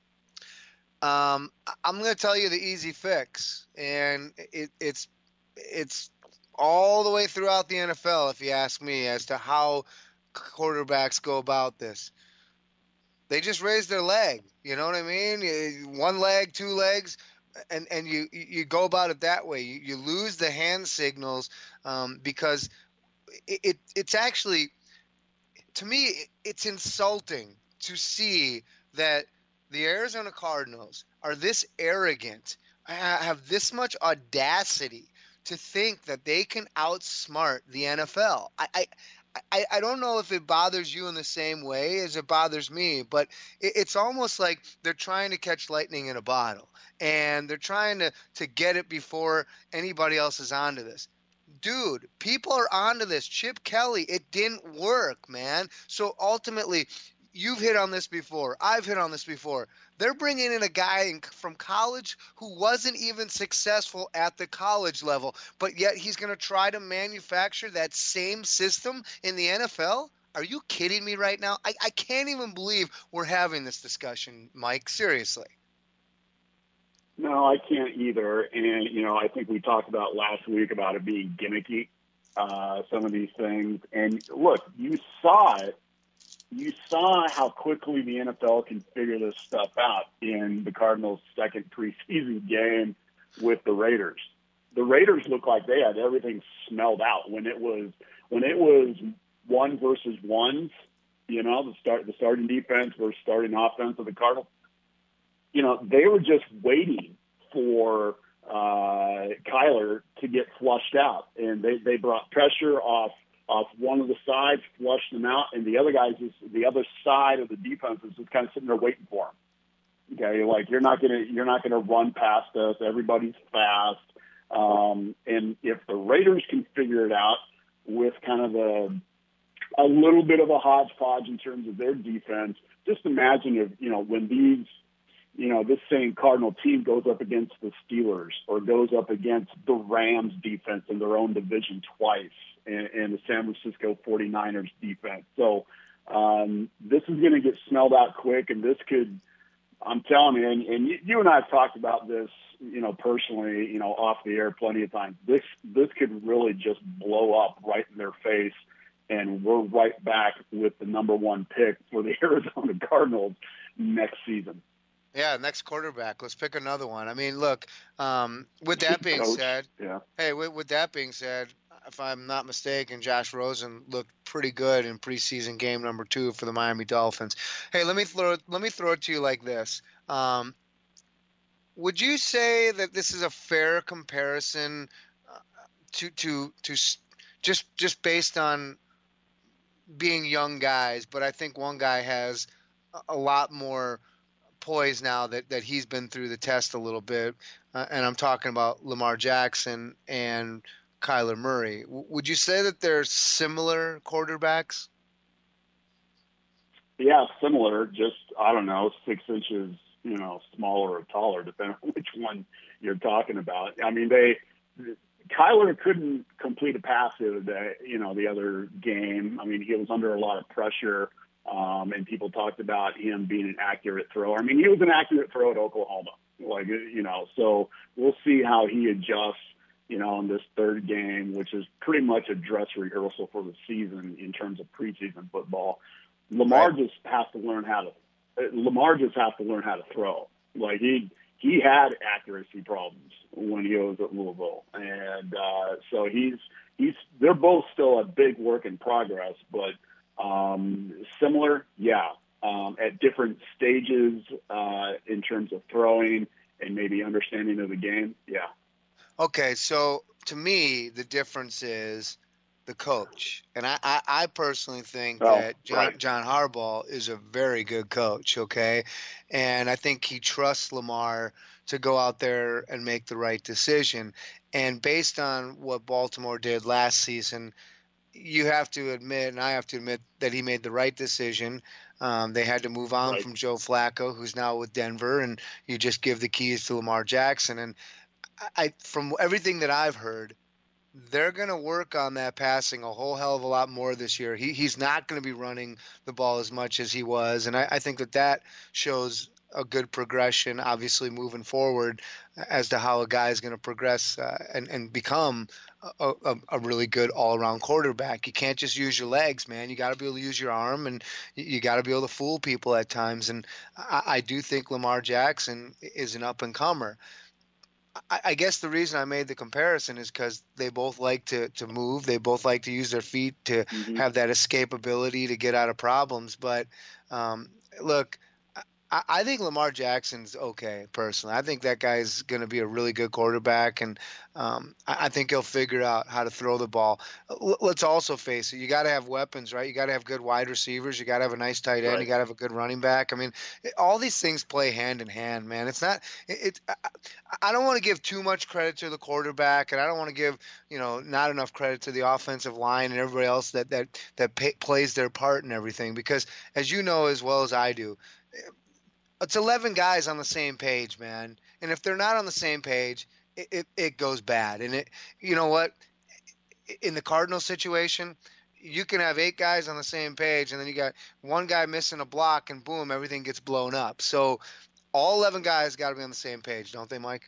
Um, I'm going to tell you the easy fix, and it, it's it's all the way throughout the N F L, if you ask me, as to how quarterbacks go about this. They just raise their leg. You know what I mean? One leg, two legs, and, and you, you go about it that way. You, you lose the hand signals um, because it, it it's actually, to me, it's insulting to see that the Arizona Cardinals are this arrogant, have this much audacity to think that they can outsmart the N F L. I, I I, I don't know if it bothers you in the same way as it bothers me, but it, it's almost like they're trying to catch lightning in a bottle, and they're trying to, to get it before anybody else is onto this. Dude, people are onto this. Chip Kelly, it didn't work, man. So ultimately, you've hit on this before. I've hit on this before. They're bringing in a guy in, from college who wasn't even successful at the college level, but yet he's going to try to manufacture that same system in the N F L? Are you kidding me right now? I, I can't even believe we're having this discussion, Mike. Seriously. No, I can't either. And, you know, I think we talked about last week about it being gimmicky, uh, some of these things. And, look, you saw it. You saw how quickly the N F L can figure this stuff out in the Cardinals' second preseason game with the Raiders. The Raiders looked like they had everything smelled out when it was when it was one versus ones. You know, the start the starting defense versus starting offense of the Cardinals. You know, they were just waiting for uh, Kyler to get flushed out, and they they brought pressure off. off one of the sides, flushed them out, and the other guys, is the other side of the defense is just kind of sitting there waiting for them. Okay, like you're not gonna you're not gonna run past us. Everybody's fast, um, and if the Raiders can figure it out with kind of a a little bit of a hodgepodge in terms of their defense, just imagine if you know when these you know this same Cardinal team goes up against the Steelers or goes up against the Rams defense in their own division twice. And, and the San Francisco forty-niners defense. So um, this is going to get smelled out quick, and this could, I'm telling you, and, and you, you and I have talked about this, you know, personally, you know, off the air plenty of times. This this could really just blow up right in their face, and we're right back with the number one pick for the Arizona Cardinals next season. Yeah, next quarterback. Let's pick another one. I mean, look, um, with that being Coach, said, yeah. hey, with, with that being said, if I'm not mistaken, Josh Rosen looked pretty good in preseason game number two for the Miami Dolphins. Hey, let me throw let me throw it to you like this. Um, would you say that this is a fair comparison uh, to to to just just based on being young guys? But I think one guy has a lot more poise now that, that he's been through the test a little bit, uh, and I'm talking about Lamar Jackson and Kyler Murray. W- would you say that they're similar quarterbacks? Yeah, similar. Just, I don't know, six inches, you know, smaller or taller, depending on which one you're talking about. I mean, they, Kyler couldn't complete a pass the other day, you know, the other game. I mean, he was under a lot of pressure, um, and people talked about him being an accurate thrower. I mean, he was an accurate throw at Oklahoma. Like, you know, so we'll see how he adjusts, you know, in this third game, which is pretty much a dress rehearsal for the season in terms of preseason football. Lamar right. just has to learn how to. Lamar just has to learn how to throw. Like he he had accuracy problems when he was at Louisville, and uh, so he's he's. They're both still a big work in progress, but um, similar, yeah, um, at different stages uh, in terms of throwing and maybe understanding of the game, yeah. Okay, so to me, the difference is the coach. And I, I, I personally think oh, that John, right. John Harbaugh is a very good coach, okay? And I think he trusts Lamar to go out there and make the right decision. And based on what Baltimore did last season, you have to admit, and I have to admit, that he made the right decision. Um, they had to move on right. from Joe Flacco, who's now with Denver, and you just give the keys to Lamar Jackson. And I, from everything that I've heard, they're going to work on that passing a whole hell of a lot more this year. He, he's not going to be running the ball as much as he was, and I, I think that that shows a good progression, obviously, moving forward as to how a guy is going to progress uh, and, and become a, a, a really good all-around quarterback. You can't just use your legs, man. You got to be able to use your arm, and you, you got to be able to fool people at times. And I, I do think Lamar Jackson is an up-and-comer. I, I guess the reason I made the comparison is because they both like to, to move. They both like to use their feet to mm-hmm. have that escapability to get out of problems. But, um, look, I, I think Lamar Jackson's okay, personally. I think that guy's going to be a really good quarterback, and um, I, I think he'll figure out how to throw the ball. L- let's also face it. You got to have weapons, right? You got to have good wide receivers. You got to have a nice tight end. Right. You got to have a good running back. I mean, it, all these things play hand in hand, man. It's not it, – it, I, I don't want to give too much credit to the quarterback, and I don't want to give, you know, not enough credit to the offensive line and everybody else that, that, that pay, plays their part and everything, because as you know as well as I do, it's eleven guys on the same page, man. And if they're not on the same page, it, it, it goes bad. And it, you know what? In the Cardinals situation, you can have eight guys on the same page, and then you got one guy missing a block, and boom, everything gets blown up. So all eleven guys got to be on the same page, don't they, Mike?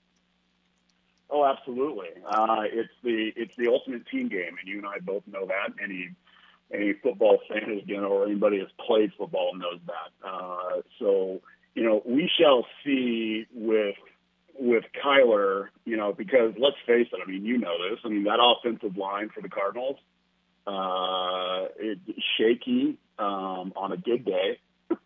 Oh, absolutely. Uh, it's the it's the ultimate team game, and you and I both know that. Any any football fan, you know, or anybody that's played football knows that. Uh, so, you know, we shall see with with Kyler, you know, because let's face it, I mean, you know this. I mean, that offensive line for the Cardinals, uh, it's shaky um, on a good day.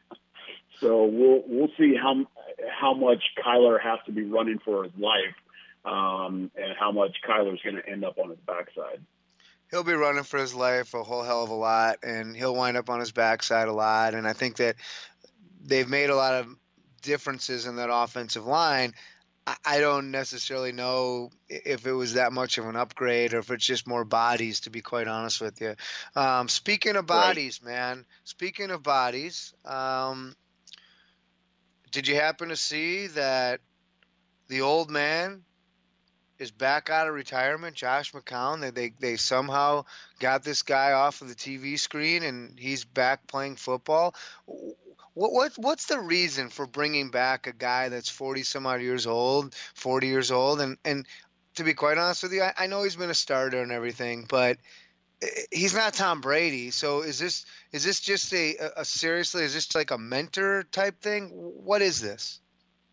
So we'll we'll see how how much Kyler has to be running for his life, um, and how much Kyler's going to end up on his backside. He'll be running for his life a whole hell of a lot, and he'll wind up on his backside a lot. And I think that they've made a lot of differences in that offensive line. I don't necessarily know if it was that much of an upgrade or if it's just more bodies, to be quite honest with you. Um, speaking of bodies, right. man, speaking of bodies, um, did you happen to see that the old man is back out of retirement, Josh McCown? They, they they somehow got this guy off of the T V screen and he's back playing football. What what what's the reason for bringing back a guy that's forty some odd years old, forty years old? And and to be quite honest with you, I, I know he's been a starter and everything, but he's not Tom Brady. So is this is this just a, a seriously, is this like a mentor type thing? What is this?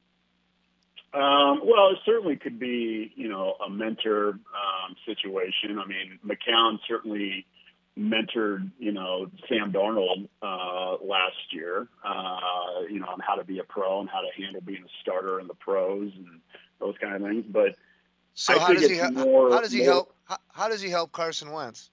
Um, well, it certainly could be, you know, a mentor um, situation. I mean, McCown certainly mentored, you know, Sam Darnold uh, last year, uh, you know, on how to be a pro and how to handle being a starter in the pros and those kind of things. But so I how think does he it's ha- more, how does he more, help how, how does he help Carson Wentz?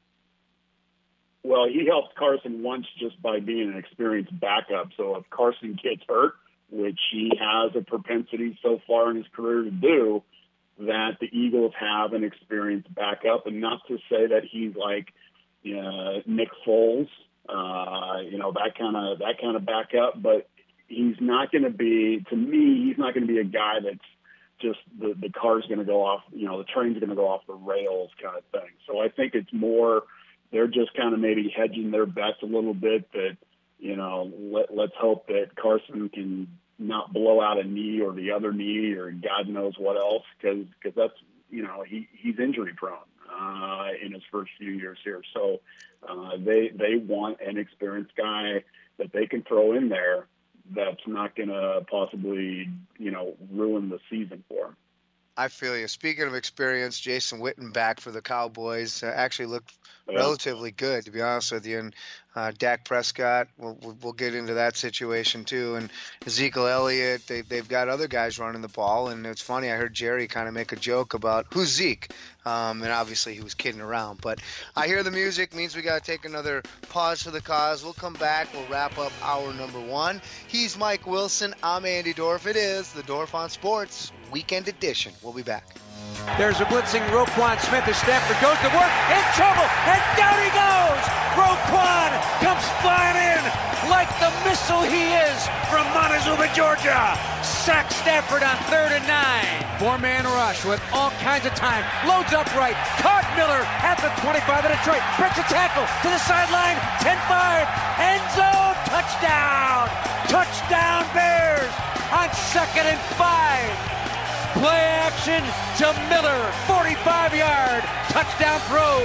Well, he helped Carson Wentz just by being an experienced backup. So if Carson gets hurt, which he has a propensity so far in his career to do, that the Eagles have an experienced backup. And not to say that he's like uh, Nick Foles, uh, you know, that kind of that kind of backup, but he's not going to be, to me, he's not going to be a guy that's just the, the car's going to go off, you know, the train's going to go off the rails kind of thing. So I think it's more, they're just kind of maybe hedging their bets a little bit that, you know, let, let's hope that Carson can not blow out a knee or the other knee or God knows what else, because because that's, you know, he, he's injury prone uh, in his first few years here. So uh, they they want an experienced guy that they can throw in there that's not going to possibly, you know, ruin the season for him. I feel you. Speaking of experience, Jason Witten back for the Cowboys uh, actually looked yeah. relatively good, to be honest with you. And uh, Dak Prescott, we'll, we'll get into that situation too. And Ezekiel Elliott, they, they've got other guys running the ball. And it's funny, I heard Jerry kind of make a joke about who's Zeke. Um, and obviously he was kidding around. But I hear the music, means we got to take another pause for the cause. We'll come back. We'll wrap up hour number one. He's Mike Wilson. I'm Andy Dorf. It is the Dorf on Sports Weekend Edition. We'll be back. There's a blitzing Roquan Smith as Stafford goes to work, in trouble, and down he goes! Roquan comes flying in like the missile he is from Montezuma, Georgia. Sack Stafford on third and nine. Four-man rush with all kinds of time. Loads upright. Caught Miller at the twenty-five of Detroit. Breaks a tackle to the sideline. ten five. End zone. Touchdown. Touchdown Bears on second and five. Play action to Miller, forty-five yard touchdown throw.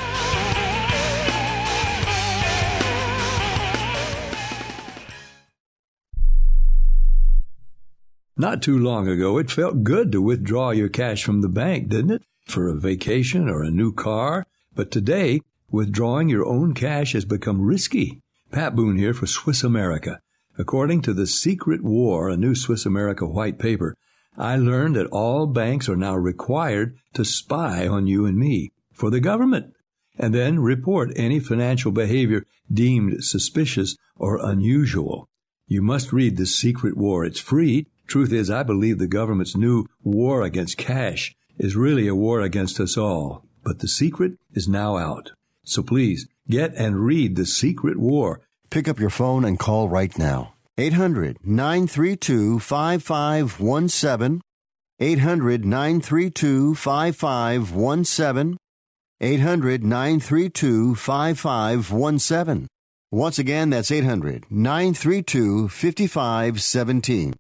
Not too long ago, it felt good to withdraw your cash from the bank, didn't it? For a vacation or a new car. But today, withdrawing your own cash has become risky. Pat Boone here for Swiss America. According to The Secret War, a new Swiss America white paper, I learned that all banks are now required to spy on you and me for the government, and then report any financial behavior deemed suspicious or unusual. You must read The Secret War. It's free. Truth is, I believe the government's new war against cash is really a war against us all. But the secret is now out. So please, get and read The Secret War. Pick up your phone and call right now. eight hundred, nine three two, five five one seven. eight hundred, nine three two, five five one seven. eight hundred, nine three two, five five one seven. Once again, that's eight hundred, nine three two, five five one seven.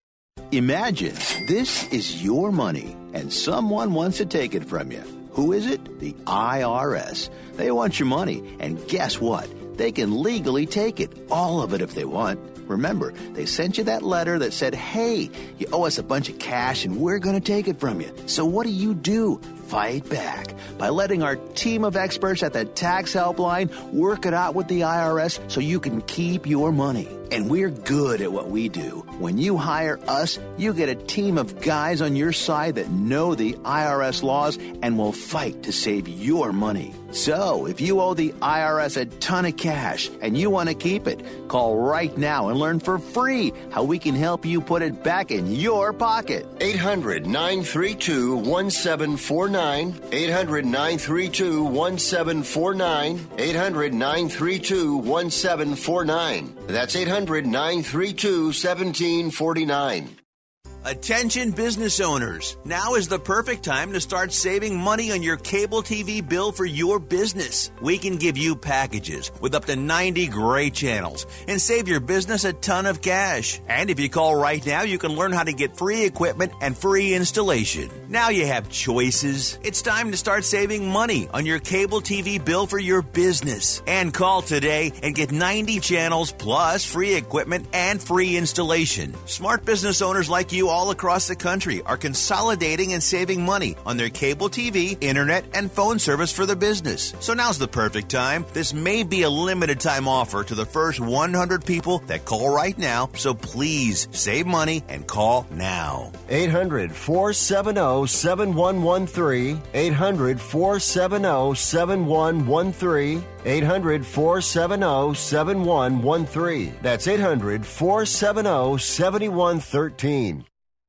Imagine this is your money and someone wants to take it from you. Who is it? The I R S. They want your money, and guess what? They can legally take it, all of it if they want. Remember, they sent you that letter that said, hey, you owe us a bunch of cash and we're going to take it from you. So what do you do? Fight back by letting our team of experts at the Tax Helpline work it out with the I R S so you can keep your money. And we're good at what we do. When you hire us, you get a team of guys on your side that know the I R S laws and will fight to save your money. So, if you owe the I R S a ton of cash and you want to keep it, call right now and learn for free how we can help you put it back in your pocket. eight hundred, nine three two, one seven four nine. eight hundred, nine three two, one seven four nine. eight hundred, nine three two, one seven four nine. That's eight hundred, nine three two, one seven four nine. Attention business owners. Now is the perfect time to start saving money on your cable T V bill for your business. We can give you packages with up to ninety great channels and save your business a ton of cash. And if you call right now, you can learn how to get free equipment and free installation. Now you have choices. It's time to start saving money on your cable T V bill for your business. And call today and get ninety channels plus free equipment and free installation. Smart business owners like you all across the country are consolidating and saving money on their cable T V, internet, and phone service for their business. So now's the perfect time. This may be a limited time offer to the first one hundred people that call right now, so please save money and call now. eight hundred, four seven zero, seven one one three. eight hundred, four seven zero, seven one one three. eight hundred, four seven zero, seven one one three. That's eight hundred, four seven zero, seven one one three.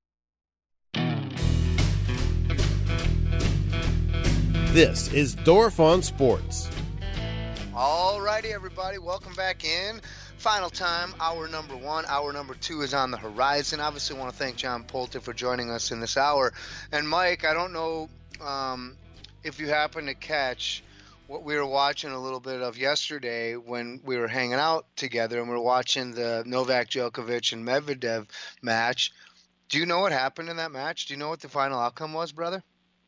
This is Dorf on Sports. All righty, everybody. Welcome back in. Final time, hour number one. Hour number two is on the horizon. Obviously, I want to thank John Polte for joining us in this hour. And, Mike, I don't know um, if you happen to catch what we were watching a little bit of yesterday when we were hanging out together and we were watching the Novak Djokovic and Medvedev match. Do you know what happened in that match? Do you know what the final outcome was, brother?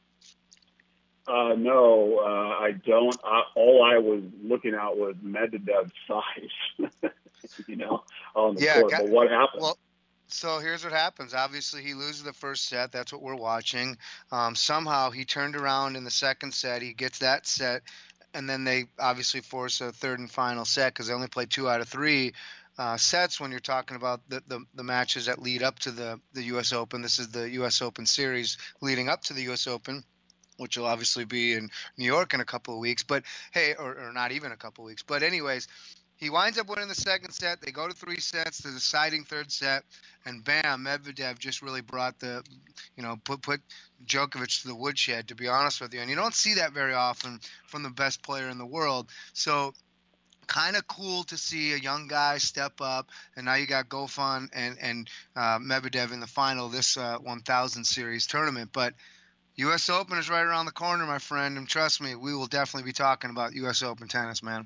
Uh, no, uh, I don't. I, all I was looking at was Medvedev's size, you know, on the yeah, court. got, but what happened? Well, so here's what happens. Obviously, he loses the first set. That's what we're watching. Um, somehow he turned around in the second set. He gets that set, and then they obviously force a third and final set because they only play two out of three uh, sets when you're talking about the, the, the matches that lead up to the, the U S Open. This is the U S Open series leading up to the U S Open, which will obviously be in New York in a couple of weeks, but hey, or, or not even a couple of weeks. But anyways, he winds up winning the second set. They go to three sets, the deciding third set, and bam, Medvedev just really brought the, you know, put put Djokovic to the woodshed, to be honest with you. And you don't see that very often from the best player in the world. So kind of cool to see a young guy step up, and now you got Goffin and, and uh, Medvedev in the final of this uh, one thousand series tournament. But U S Open is right around the corner, my friend, and trust me, we will definitely be talking about U S Open tennis, man.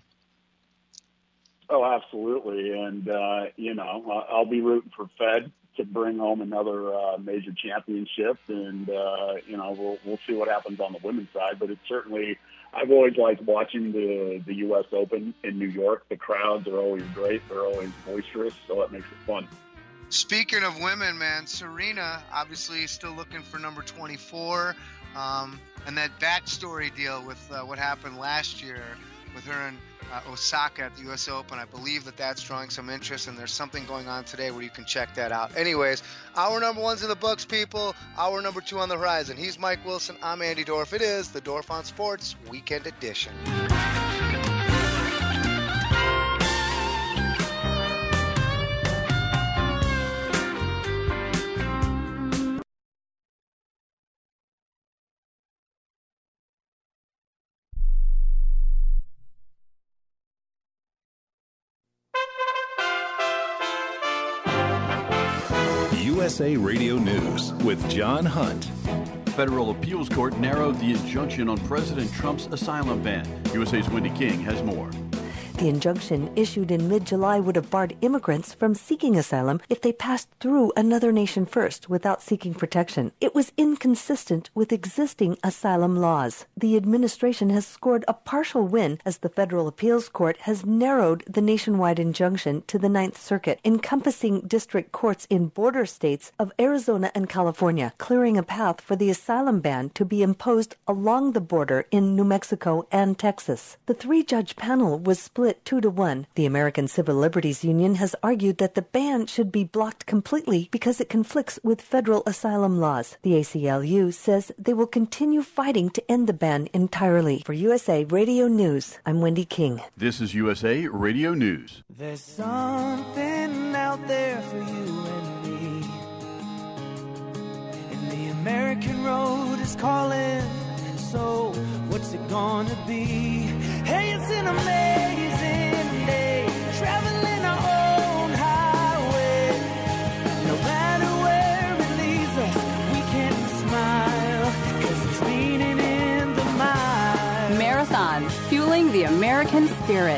Oh, absolutely. And, uh, you know, I'll be rooting for Fed to bring home another uh, major championship. And, uh, you know, we'll, we'll see what happens on the women's side. But it's certainly – I've always liked watching the, the U S Open in New York. The crowds are always great. They're always boisterous, so that makes it fun. Speaking of women, man, Serena obviously still looking for number twenty-four. Um, and that backstory deal with uh, what happened last year with her and uh, Osaka at the U S Open. I believe that that's drawing some interest, and there's something going on today where you can check that out. Anyways, our number one's in the books, people. Our number two on the horizon. He's Mike Wilson. I'm Andy Dorf. It is the Dorf on Sports Weekend Edition. U S A Radio News with John Hunt. Federal Appeals Court narrowed the injunction on President Trump's asylum ban. U S A's Wendy King has more. The injunction issued in mid-July would have barred immigrants from seeking asylum if they passed through another nation first without seeking protection. It was inconsistent with existing asylum laws. The administration has scored a partial win as the Federal Appeals Court has narrowed the nationwide injunction to the Ninth Circuit, encompassing district courts in border states of Arizona and California, clearing a path for the asylum ban to be imposed along the border in New Mexico and Texas. The three-judge panel was split two to one. The American Civil Liberties Union has argued that the ban should be blocked completely because it conflicts with federal asylum laws. The A C L U says they will continue fighting to end the ban entirely. For U S A Radio News, I'm Wendy King. This is U S A Radio News. There's something out there for you and me, and the American road is calling, and so what's it gonna be? Hey, it's an amazing day, traveling our own highway. No matter where it leads us, we can smile, 'cause it's meaning in the mind. Marathon, fueling the American spirit.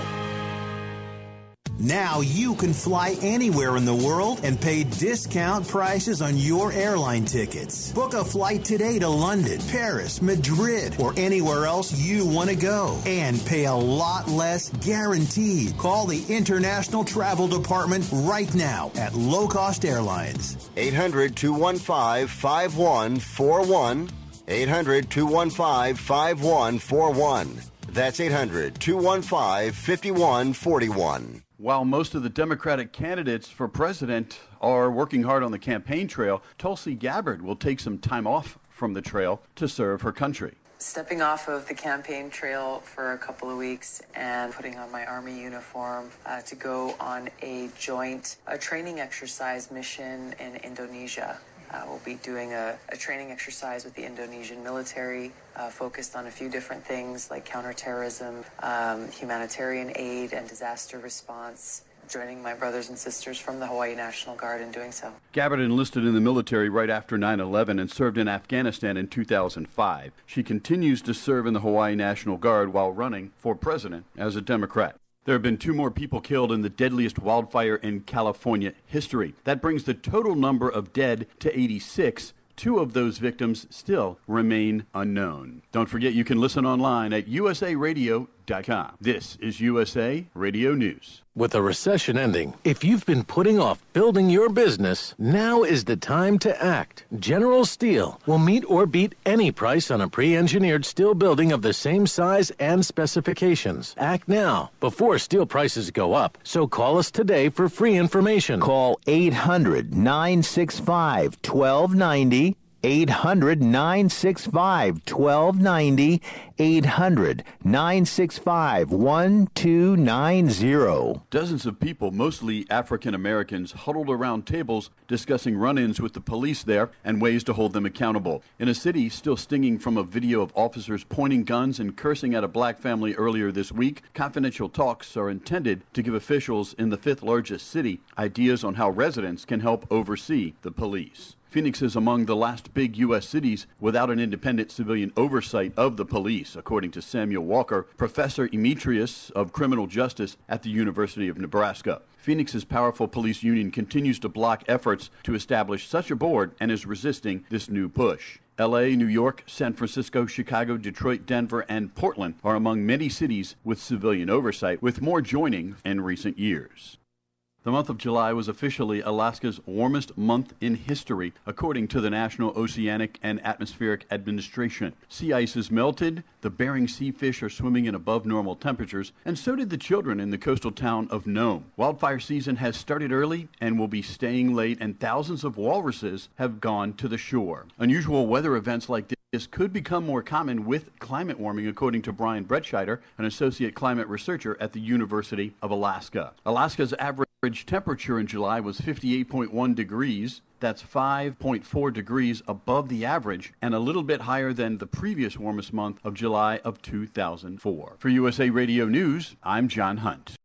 Now you can fly anywhere in the world and pay discount prices on your airline tickets. Book a flight today to London, Paris, Madrid, or anywhere else you want to go. And pay a lot less guaranteed. Call the International Travel Department right now at Low Cost Airlines. eight hundred, two one five, five one four one. eight hundred, two one five, five one four one. That's eight hundred, two one five, five one four one. While most of the Democratic candidates for president are working hard on the campaign trail, Tulsi Gabbard will take some time off from the trail to serve her country. Stepping off of the campaign trail for a couple of weeks and putting on my Army uniform uh, to go on a joint a training exercise mission in Indonesia. Uh, we'll be doing a, a training exercise with the Indonesian military uh, focused on a few different things like counterterrorism, um, humanitarian aid, and disaster response. Joining my brothers and sisters from the Hawaii National Guard in doing so. Gabbard enlisted in the military right after nine eleven and served in Afghanistan in two thousand five. She continues to serve in the Hawaii National Guard while running for president as a Democrat. There have been two more people killed in the deadliest wildfire in California history. That brings the total number of dead to eighty-six. Two of those victims still remain unknown. Don't forget you can listen online at U S A radio dot com. This is U S A Radio News. With a recession ending, if you've been putting off building your business, now is the time to act. General Steel will meet or beat any price on a pre-engineered steel building of the same size and specifications. Act now, before steel prices go up. So call us today for free information. Call eight hundred, nine six five, one two nine zero. eight hundred, nine six five, one two nine zero. eight hundred, nine six five, one two nine zero. Dozens of people, mostly African Americans, huddled around tables discussing run-ins with the police there and ways to hold them accountable. In a city still stinging from a video of officers pointing guns and cursing at a black family earlier this week, confidential talks are intended to give officials in the fifth largest city ideas on how residents can help oversee the police. Phoenix is among the last big U S cities without an independent civilian oversight of the police, according to Samuel Walker, professor emeritus of criminal justice at the University of Nebraska. Phoenix's powerful police union continues to block efforts to establish such a board and is resisting this new push. L A, New York, San Francisco, Chicago, Detroit, Denver, and Portland are among many cities with civilian oversight, with more joining in recent years. The month of July was officially Alaska's warmest month in history, according to the National Oceanic and Atmospheric Administration. Sea ice has melted, the Bering Sea fish are swimming in above normal temperatures, and so did the children in the coastal town of Nome. Wildfire season has started early and will be staying late, and thousands of walruses have gone to the shore. Unusual weather events like this This could become more common with climate warming, according to Brian Bretscheider, an associate climate researcher at the University of Alaska. Alaska's average temperature in July was fifty-eight point one degrees. That's five point four degrees above the average and a little bit higher than the previous warmest month of July of two thousand four. For U S A Radio News, I'm John Hunt.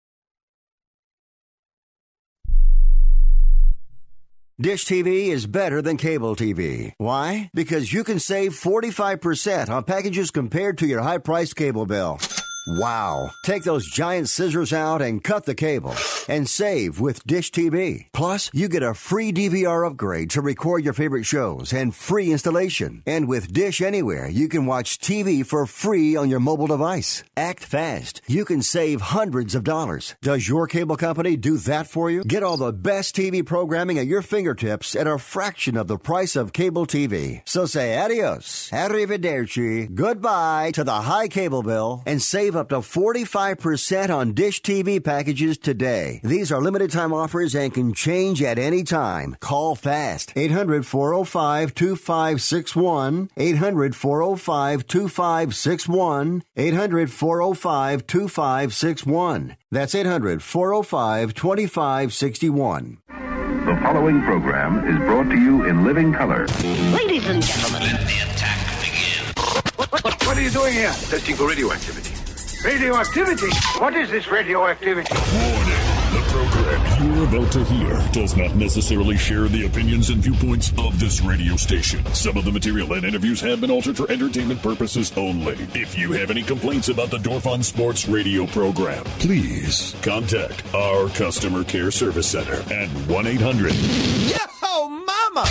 Dish T V is better than cable T V. Why? Because you can save forty-five percent on packages compared to your high-priced cable bill. Wow. Take those giant scissors out and cut the cable and save with Dish T V. Plus, you get a free D V R upgrade to record your favorite shows and free installation. And with Dish Anywhere, you can watch T V for free on your mobile device. Act fast. You can save hundreds of dollars. Does your cable company do that for you? Get all the best T V programming at your fingertips at a fraction of the price of cable T V. So say adios, arrivederci, goodbye to the high cable bill and save up to forty-five percent on Dish T V packages today. These are limited time offers and can change at any time. Call fast. eight hundred, four oh five, two five six one. eight hundred, four oh five, two five six one. eight hundred, four oh five, two five six one. That's eight hundred, four oh five, two five six one. The following program is brought to you in living color. Ladies and gentlemen, let the attack begin. What, what, what are you doing here? Testing for radioactivity. Radioactivity? What is this radioactivity? Warning. The program you're about to hear does not necessarily share the opinions and viewpoints of this radio station. Some of the material and interviews have been altered for entertainment purposes only. If you have any complaints about the Dorf on Sports radio program, please contact our customer care service center at one eight hundred. Yo, mama!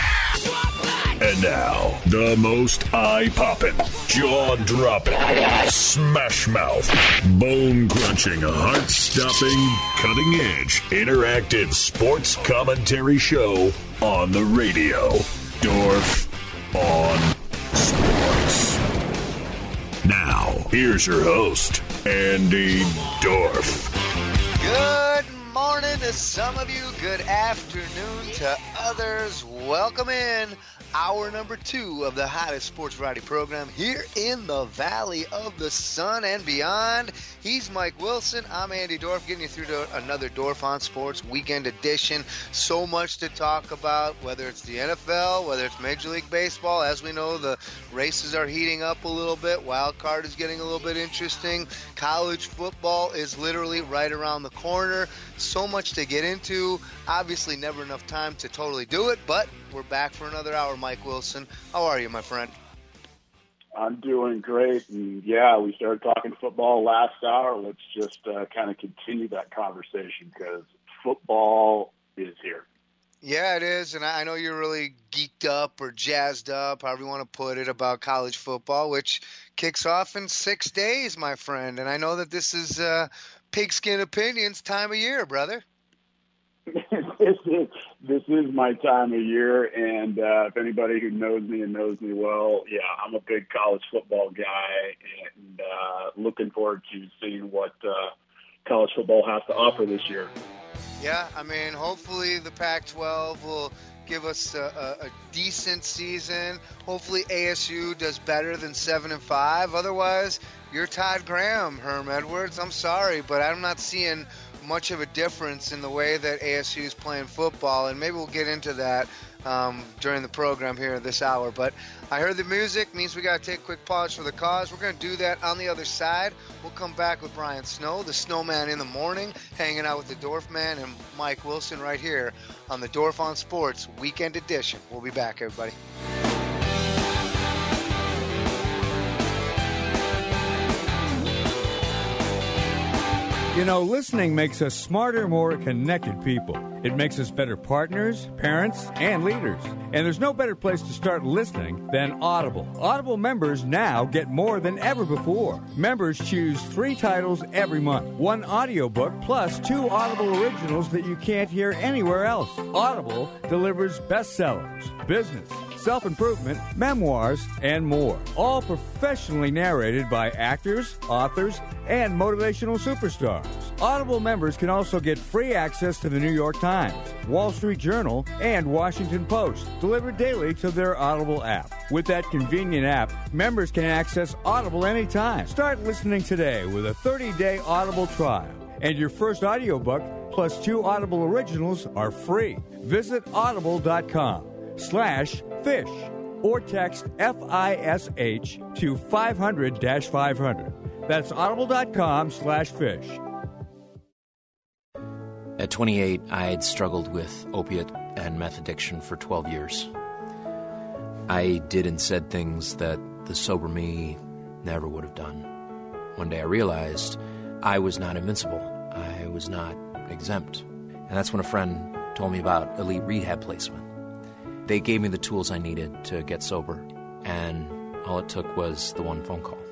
And now, the most eye-popping, jaw-dropping, smash-mouth, bone-crunching, heart-stopping, cutting-edge, interactive sports commentary show on the radio. Dorf on Sports. Now, here's your host, Andy Dorf. Good morning to some of you. Good afternoon to others. Welcome in. Hour number two of the hottest sports variety program here in the Valley of the Sun and beyond. He's Mike Wilson. I'm Andy Dorf, getting you through to another Dorf on Sports weekend edition. So much to talk about, whether it's the N F L, whether it's Major League Baseball. As we know, the races are heating up a little bit. Wild card is getting a little bit interesting. College football is literally right around the corner. So much to get into. Obviously, never enough time to totally do it, but we're back for another hour. Mike Wilson, how are you, my friend? I'm doing great, and yeah, we started talking football last hour. Let's just uh, kind of continue that conversation because football is here. Yeah, it is, and I know you're really geeked up or jazzed up, however you want to put it, about college football, which kicks off in six days, my friend. And I know that this is uh, pigskin opinions time of year, brother. this is this is my time of year, and uh, if anybody who knows me and knows me well, yeah, I'm a big college football guy, and uh, looking forward to seeing what uh, college football has to offer this year. Yeah, I mean, hopefully the Pac twelve will give us a, a, a decent season. Hopefully A S U does better than seven and five. Otherwise, you're Todd Graham, Herm Edwards. I'm sorry, but I'm not seeing much of a difference in the way that A S U is playing football, and maybe we'll get into that um, during the program here this hour. But I heard the music, means we got to take a quick pause for the cause. We're going to do that on the other side. We'll come back with Brian Snow, the Snowman in the morning, hanging out with the Dorf Man and Mike Wilson right here on the Dorf on Sports Weekend Edition. We'll be back, everybody. You know, listening makes us smarter, more connected people. It makes us better partners, parents, and leaders. And there's no better place to start listening than Audible. Audible members now get more than ever before. Members choose three titles every month. One audiobook plus two Audible originals that you can't hear anywhere else. Audible delivers bestsellers, business, self-improvement, memoirs, and more. All professionally narrated by actors, authors, and motivational superstars. Audible members can also get free access to the New York Times, Wall Street Journal, and Washington Post, delivered daily to their Audible app. With that convenient app, members can access Audible anytime. Start listening today with a thirty-day Audible trial. And your first audiobook plus two Audible originals are free. Visit audible.com slash fish or text F I S H to five hundred dash five hundred. That's audible.com slash fish. At twenty-eight, I had struggled with opiate and meth addiction for twelve years. I did and said things that the sober me never would have done. One day I realized I was not invincible. I was not exempt. And that's when a friend told me about Elite Rehab Placement. They gave me the tools I needed to get sober, and all it took was the one phone call.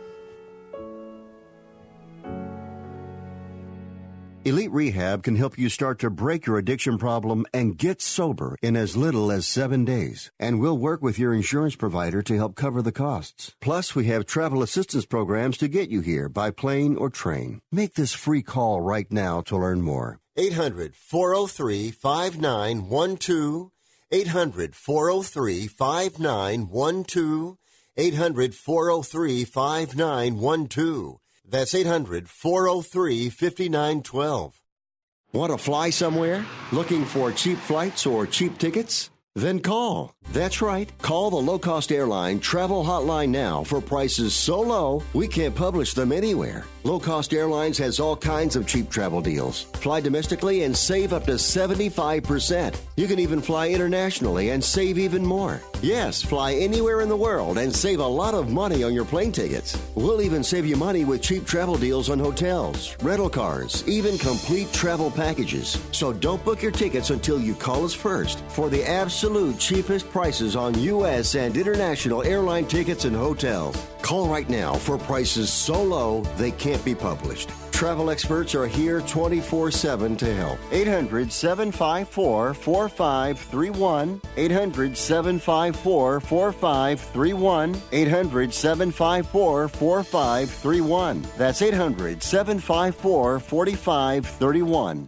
Elite Rehab can help you start to break your addiction problem and get sober in as little as seven days. And we'll work with your insurance provider to help cover the costs. Plus, we have travel assistance programs to get you here by plane or train. Make this free call right now to learn more. eight hundred, four oh three, five nine one two. eight hundred, four oh three, five nine one two. eight hundred, four oh three, five nine one two. That's eight hundred, four oh three, five nine one two. Want to fly somewhere? Looking for cheap flights or cheap tickets? Then call. That's right. Call the low-cost airline travel hotline now for prices so low we can't publish them anywhere. Low Cost Airlines has all kinds of cheap travel deals. Fly domestically and save up to seventy-five percent. You can even fly internationally and save even more. Yes, fly anywhere in the world and save a lot of money on your plane tickets. We'll even save you money with cheap travel deals on hotels, rental cars, even complete travel packages. So don't book your tickets until you call us first for the absolute cheapest prices on U S and international airline tickets and hotels. Call right now for prices so low they can't be published. Travel experts are here twenty-four seven to help. eight hundred, seven five four, four five three one. eight hundred, seven five four, four five three one. eight hundred, seven five four, four five three one. That's eight hundred, seven five four, four five three one.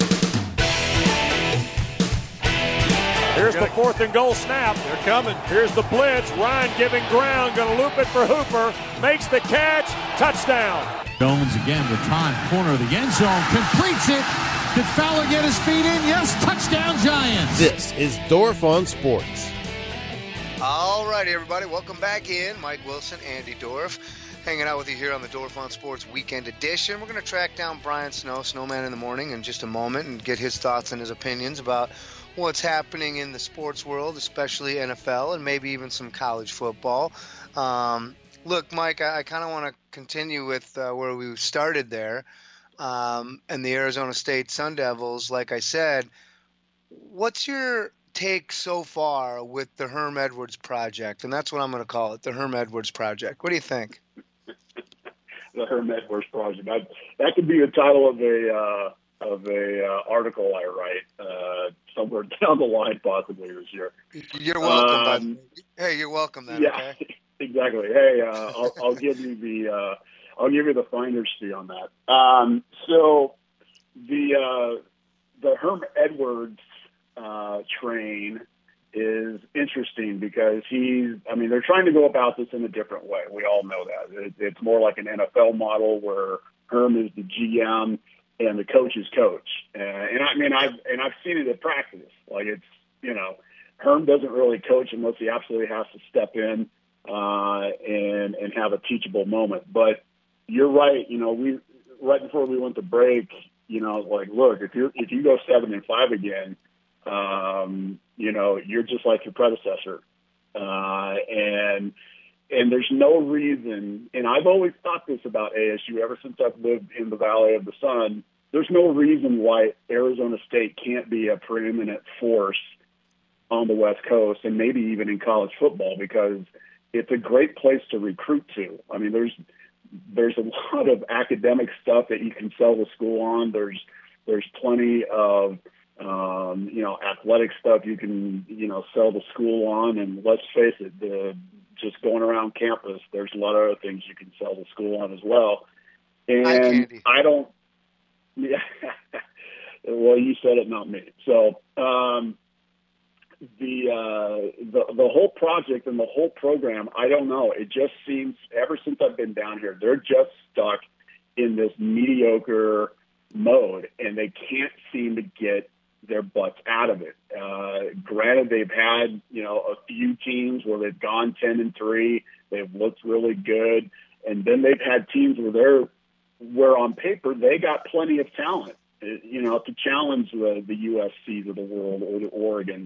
Here's the fourth and goal snap. They're coming. Here's the blitz. Ryan giving ground. Going to loop it for Hooper. Makes the catch. Touchdown. Jones again with time. Corner of the end zone. Completes it. Did Fowler get his feet in? Yes. Touchdown, Giants. This is Dorf on Sports. All right, everybody. Welcome back in. Mike Wilson, Andy Dorf, hanging out with you here on the Dorf on Sports Weekend Edition. We're going to track down Brian Snow, Snowman in the Morning, in just a moment and get his thoughts and his opinions about what's happening in the sports world, especially N F L and maybe even some college football. Um, look, Mike, I, I kind of want to continue with uh, where we started there. Um, and the Arizona State Sun Devils, like I said, what's your take so far with the Herm Edwards Project? And that's what I'm going to call it, the Herm Edwards Project. What do you think? The Herm Edwards Project. I, that could be the title of a uh, of a uh, article I write uh, somewhere down the line, possibly this year. You're welcome. Um, hey, you're welcome then. Yeah, okay? Exactly. Hey, uh, I'll, I'll give you the uh, I'll give you the finder's fee on that. Um, so the uh, the Herm Edwards uh, train is interesting because he's. I mean, they're trying to go about this in a different way. We all know that it, it's more like an N F L model where Herm is the G M and the coach's coach. Uh, and I mean, I've and I've seen it in practice. Like it's you know, Herm doesn't really coach unless he absolutely has to step in uh, and and have a teachable moment. But you're right. You know, we right before we went to break, you know, like look, if you if you go seven and five again, um, you know, you're just like your predecessor. Uh, and and there's no reason, and I've always thought this about A S U ever since I've lived in the Valley of the Sun, there's no reason why Arizona State can't be a preeminent force on the West Coast and maybe even in college football, because it's a great place to recruit to. I mean, there's there's a lot of academic stuff that you can sell the school on. There's there's plenty of um, you know athletic stuff you can you know sell the school on. And let's face it, the, just going around campus, there's a lot of other things you can sell the school on as well. And I, I don't. Yeah. Well, you said it, not me. So. Um, The, uh, the the whole project and the whole program, I don't know. It just seems, ever since I've been down here, they're just stuck in this mediocre mode, and they can't seem to get their butts out of it. Uh, granted, they've had you know a few teams where they've gone ten and three, they've looked really good, and then they've had teams where they're where on paper they got plenty of talent, you know, to challenge the the U S Cs of the world or the Oregons.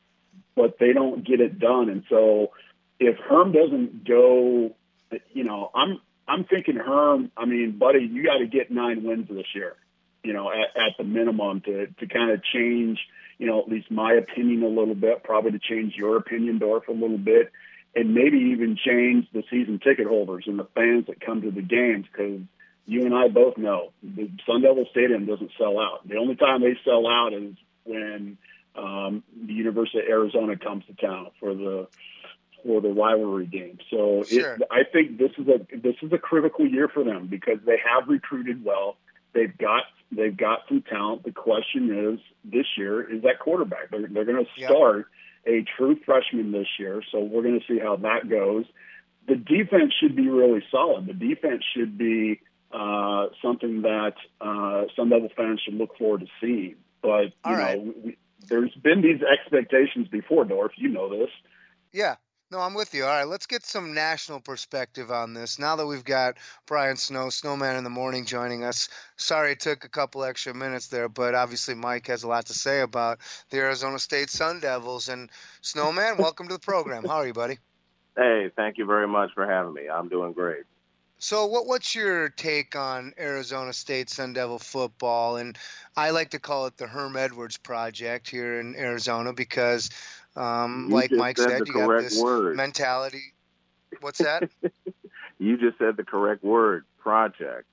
But they don't get it done. And so if Herm doesn't go, you know, I'm I'm thinking Herm, I mean, buddy, you got to get nine wins this year, you know, at, at the minimum to, to kind of change, you know, at least my opinion a little bit, probably to change your opinion, Dorf, a little bit, and maybe even change the season ticket holders and the fans that come to the games, because you and I both know the Sun Devil Stadium doesn't sell out. The only time they sell out is when – Um, the University of Arizona comes to town for the for the rivalry game. So sure. it, I think this is a this is a critical year for them, because they have recruited well. They've got they've got some talent. The question is this year is that quarterback. They're they're going to start yep. a true freshman this year, so we're going to see how that goes. The defense should be really solid. The defense should be uh, something that uh, Sun Devil fans should look forward to seeing. But you All know. right. We, There's been these expectations before, Dorf. You know this. Yeah. No, I'm with you. All right, let's get some national perspective on this. Now that we've got Brian Snow, Snowman in the Morning, joining us. Sorry it took a couple extra minutes there, but obviously Mike has a lot to say about the Arizona State Sun Devils. And Snowman, welcome to the program. How are you, buddy? Hey, thank you very much for having me. I'm doing great. So what what's your take on Arizona State Sun Devil football? And I like to call it the Herm Edwards Project here in Arizona because, um, like Mike said, said you got this word. mentality. What's that? You just said the correct word, project.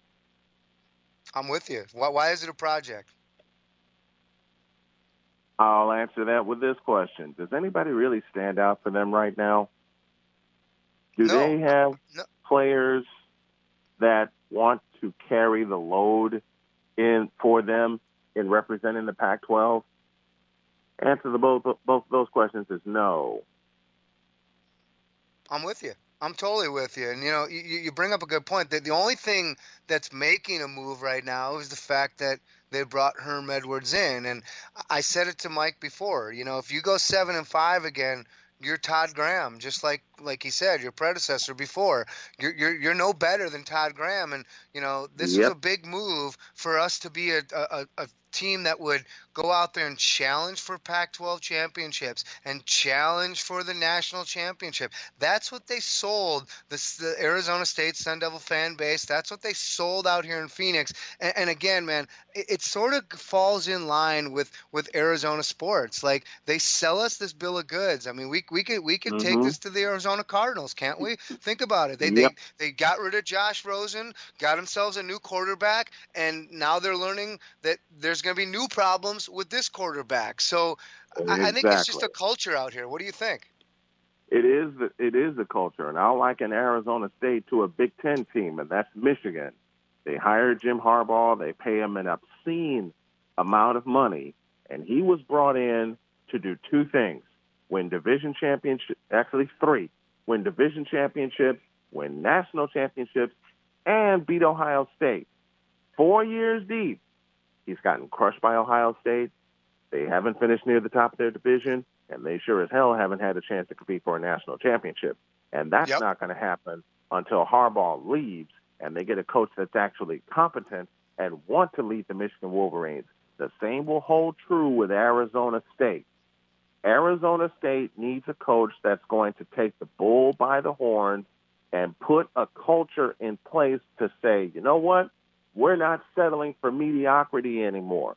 I'm with you. Why, why is it a project? I'll answer that with this question. Does anybody really stand out for them right now? Do no. they have no. players that want to carry the load in for them in representing the Pac twelve? Answer to both both of those questions is no. I'm with you. I'm totally with you. And, you know, you, you bring up a good point. That the only thing that's making a move right now is the fact that they brought Herm Edwards in. And I said it to Mike before. You know, if you go seven and five again, you're Todd Graham, just like like he said, your predecessor before. You're you're you're no better than Todd Graham, and you know this yep. was a big move for us to be a, a a team that would go out there and challenge for Pac twelve championships and challenge for the national championship. That's what they sold this, the Arizona State Sun Devil fan base. That's what they sold out here in Phoenix. And, and again, man, it, it sort of falls in line with, with Arizona sports. Like they sell us this bill of goods. I mean, we we could we could mm-hmm. take this to the Arizona Cardinals, can't we? Think about it. They yep. they they got rid of Josh Rosen, got themselves a new quarterback, and now they're learning that there's going to be new problems with this quarterback. So exactly. I, I think it's just a culture out here. What do you think? It is the, it is the culture, and I liken Arizona State to a Big Ten team, and that's Michigan. They hired Jim Harbaugh. They pay him an obscene amount of money, and he was brought in to do two things: win division championships, actually three, win division championships, win national championships, and beat Ohio State. Four years deep. He's gotten crushed by Ohio State. They haven't finished near the top of their division, and they sure as hell haven't had a chance to compete for a national championship. And that's yep. not going to happen until Harbaugh leaves and they get a coach that's actually competent and want to lead the Michigan Wolverines. The same will hold true with Arizona State. Arizona State needs a coach that's going to take the bull by the horns and put a culture in place to say, you know what, we're not settling for mediocrity anymore.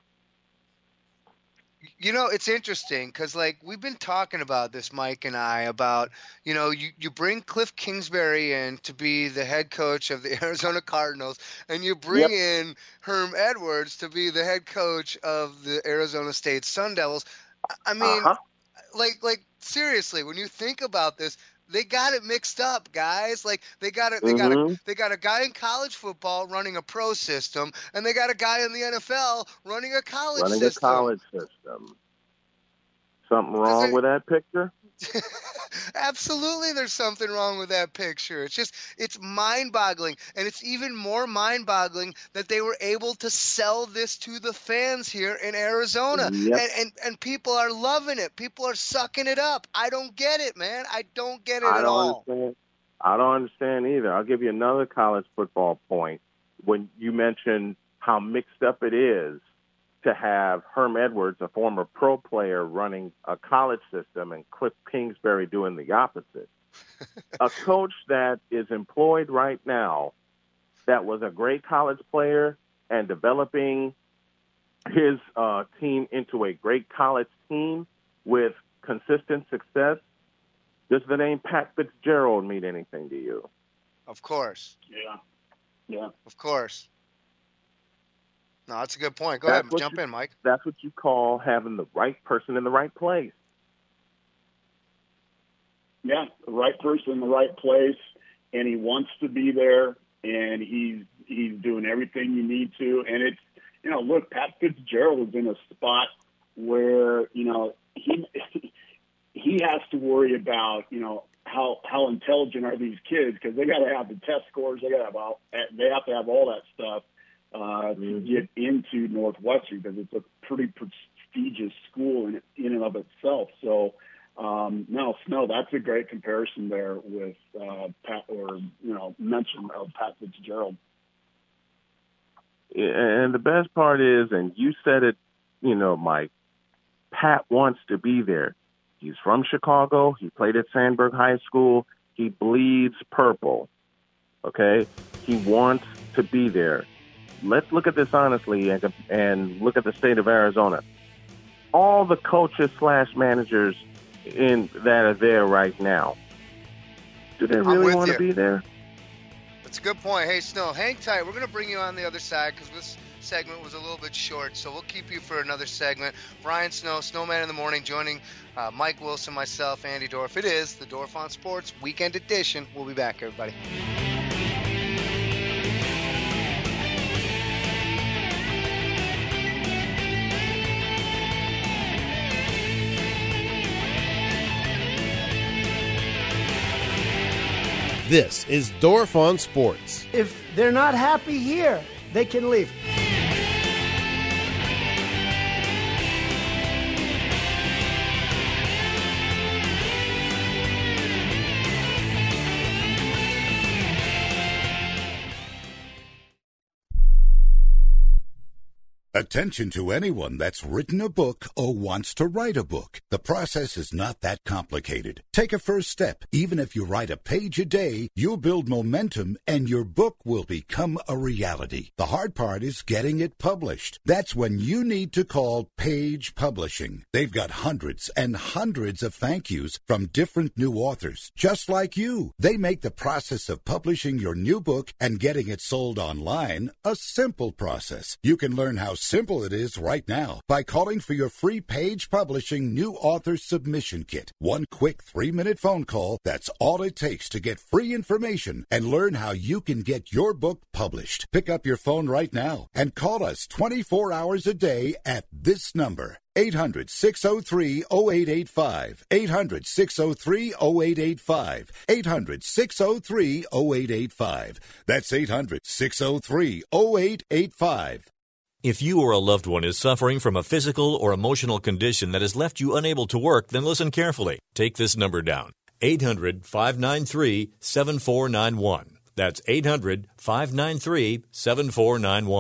You know, it's interesting because, like, we've been talking about this, Mike and I, about, you know, you, you bring Cliff Kingsbury in to be the head coach of the Arizona Cardinals, and you bring yep. in Herm Edwards to be the head coach of the Arizona State Sun Devils. I mean, uh-huh. like, like seriously, when you think about this, they got it mixed up, guys. Like they got it. They mm-hmm. got a. They got a guy in college football running a pro system, and they got a guy in the N F L running a college running system. Running a college system. Something wrong there, with that picture? Absolutely, there's something wrong with that picture. It's just, it's mind-boggling, and it's even more mind-boggling that they were able to sell this to the fans here in Arizona, yep. and, and and people are loving it. People are sucking it up. I don't get it, man. I don't get it I at don't all. Understand. I don't understand either. I'll give you another college football point. When you mentioned how mixed up it is to have Herm Edwards, a former pro player, running a college system, and Cliff Kingsbury doing the opposite. A coach that is employed right now that was a great college player and developing his uh, team into a great college team with consistent success. Does the name Pat Fitzgerald mean anything to you? Of course. Yeah. Yeah. Of course. No, that's a good point. Go that's ahead, jump you, in, Mike. That's what you call having the right person in the right place. Yeah, the right person in the right place, and he wants to be there, and he's he's doing everything you need to. And it's, you know, look, Pat Fitzgerald is in a spot where, you know, he he has to worry about, you know, how how intelligent are these kids, because they got to have the test scores, they got to have all, they have to have all that stuff. Uh, to get into Northwestern, because it's a pretty prestigious school in in and of itself. So, um, no, no, that's a great comparison there with uh, Pat, or you know, mention of Pat Fitzgerald. And the best part is, and you said it, you know, Mike, Pat wants to be there. He's from Chicago. He played at Sandberg High School. He bleeds purple. Okay, he wants to be there. Let's look at this honestly and, and look at the state of Arizona. All the coaches slash managers in that are there right now, do they really want to be there? That's a good point. Hey, Snow, hang tight. We're going to bring you on the other side because this segment was a little bit short, so we'll keep you for another segment. Brian Snow, Snowman in the Morning, joining uh, Mike Wilson, myself, Andy Dorff. It is the Dorff on Sports Weekend Edition. We'll be back, everybody. This is Dorff on Sports. If they're not happy here, they can leave. Attention to anyone that's written a book or wants to write a book. The process is not that complicated. Take a first step. Even if you write a page a day, you'll build momentum and your book will become a reality. The hard part is getting it published. That's when you need to call Page Publishing. They've got hundreds and hundreds of thank yous from different new authors, just like you. They make the process of publishing your new book and getting it sold online a simple process. You can learn how simple it is right now by calling for your free Page Publishing New Author Submission Kit. One quick three-minute phone call, that's all it takes to get free information and learn how you can get your book published. Pick up your phone right now and call us twenty-four hours a day at this number. eight hundred, six oh three, oh eight eight five. eight hundred, six oh three, oh eight eight five. eight hundred, six oh three, oh eight eight five. That's eight hundred, six oh three, oh eight eight five. If you or a loved one is suffering from a physical or emotional condition that has left you unable to work, then listen carefully. Take this number down. eight hundred, five nine three, seven four nine one. That's eight hundred, five nine three, seven four nine one.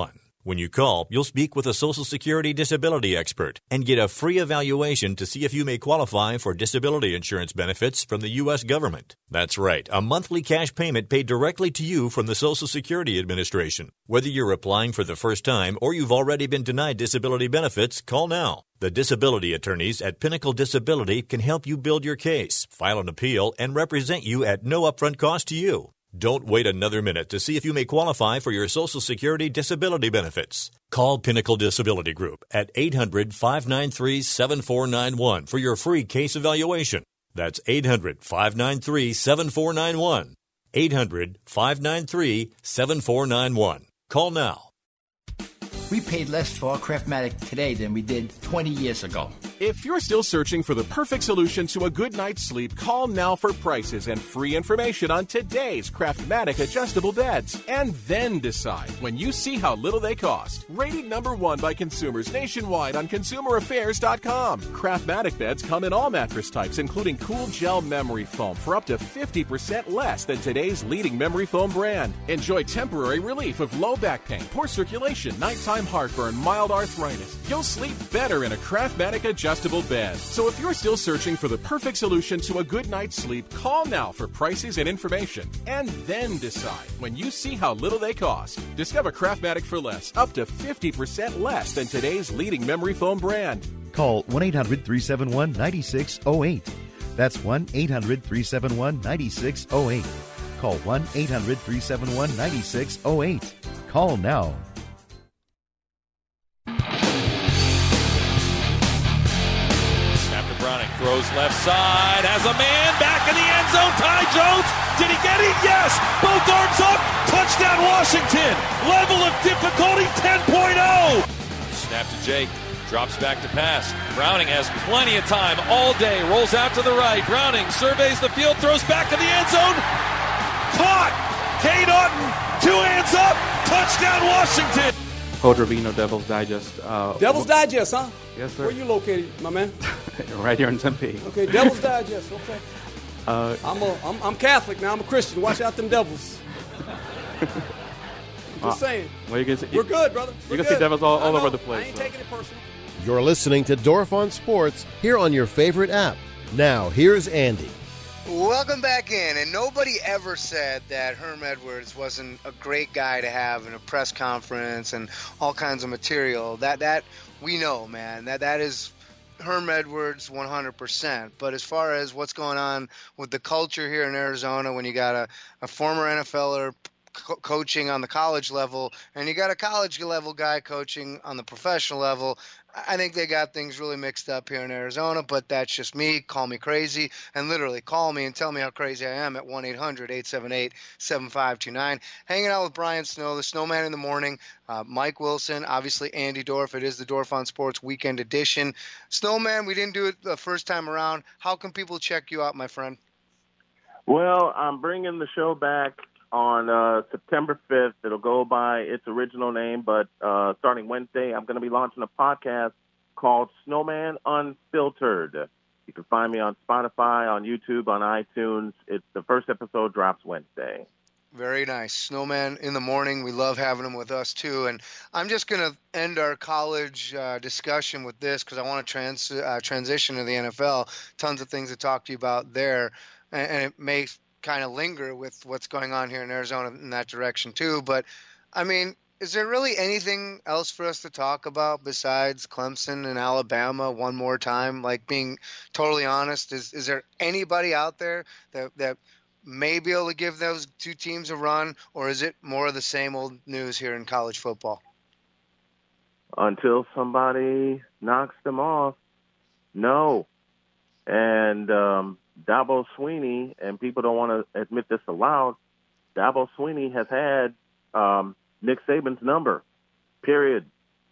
When you call, you'll speak with a Social Security disability expert and get a free evaluation to see if you may qualify for disability insurance benefits from the U S government. That's right, a monthly cash payment paid directly to you from the Social Security Administration. Whether you're applying for the first time or you've already been denied disability benefits, call now. The disability attorneys at Pinnacle Disability can help you build your case, file an appeal, and represent you at no upfront cost to you. Don't wait another minute to see if you may qualify for your Social Security disability benefits. Call Pinnacle Disability Group at eight hundred, five nine three, seven four nine one for your free case evaluation. That's eight hundred, five nine three, seven four nine one. eight hundred, five nine three, seven four nine one. Call now. We paid less for our Craftmatic today than we did twenty years ago. If you're still searching for the perfect solution to a good night's sleep, call now for prices and free information on today's Craftmatic adjustable beds. And then decide when you see how little they cost. Rated number one by consumers nationwide on consumer affairs dot com. Craftmatic beds come in all mattress types, including cool gel memory foam for up to fifty percent less than today's leading memory foam brand. Enjoy temporary relief of low back pain, poor circulation, nighttime heartburn, mild arthritis. You'll sleep better in a Craftmatic adjustable bed. So if you're still searching for the perfect solution to a good night's sleep, call now for prices and information. And then decide when you see how little they cost. Discover Craftmatic for less, up to fifty percent less than today's leading memory foam brand. Call one eight hundred, three seven one, nine six zero eight. That's one eight hundred, three seven one, nine six zero eight. Call one eight hundred, three seven one, nine six zero eight. Call now. Browning throws left side, has a man back in the end zone. Ty Jones, did he get it? Yes! Both arms up, touchdown Washington. Level of difficulty ten point oh. Snap to Jake, drops back to pass. Browning has plenty of time all day, rolls out to the right. Browning surveys the field, throws back in the end zone. Caught! Kane Otten, two hands up, touchdown Washington. Coach Rubino, Devil's Digest. Uh, Devil's Digest, huh? Yes, sir. Where you located, my man? Right here in Tempe. Okay, Devil's Digest. Okay. Uh, I'm a, I'm, I'm Catholic now. I'm a Christian. Watch out them devils. Just uh, saying. Well, you can see, We're good, brother. We're you can good. see devils all, all over the I place. ain't so. taking it personal. You're listening to Dorf on Sports here on your favorite app. Now, here's Andy. Welcome back in, and nobody ever said that Herm Edwards wasn't a great guy to have in a press conference and all kinds of material. That that we know, man. That that is Herm Edwards one hundred percent. But as far as what's going on with the culture here in Arizona, when you got a, a former N F L er co- coaching on the college level and you got a college level guy coaching on the professional level, I think they got things really mixed up here in Arizona, but that's just me. Call me crazy, and literally call me and tell me how crazy I am at one eight hundred, eight seven eight, seven five two nine. Hanging out with Brian Snow, the Snowman in the morning, uh, Mike Wilson, obviously Andy Dorf. It is the Dorf on Sports Weekend Edition. Snowman, we didn't do it the first time around. How can people check you out, my friend? Well, I'm bringing the show back on uh, September fifth. It'll go by its original name, but uh, starting Wednesday, I'm going to be launching a podcast called Snowman Unfiltered. You can find me on Spotify, on YouTube, on iTunes. It's the first episode drops Wednesday. Very nice. Snowman in the morning. We love having him with us, too. And I'm just going to end our college uh, discussion with this because I want to trans- uh, transition to the N F L. Tons of things to talk to you about there. And, and it may kind of linger with what's going on here in Arizona in that direction too. But I mean, is there really anything else for us to talk about besides Clemson and Alabama one more time? Like, being totally honest, is is there anybody out there that that may be able to give those two teams a run, or is it more of the same old news here in college football? Until somebody knocks them off, no. And um Dabo Swinney, and people don't want to admit this aloud, Dabo Swinney has had um, Nick Saban's number, period.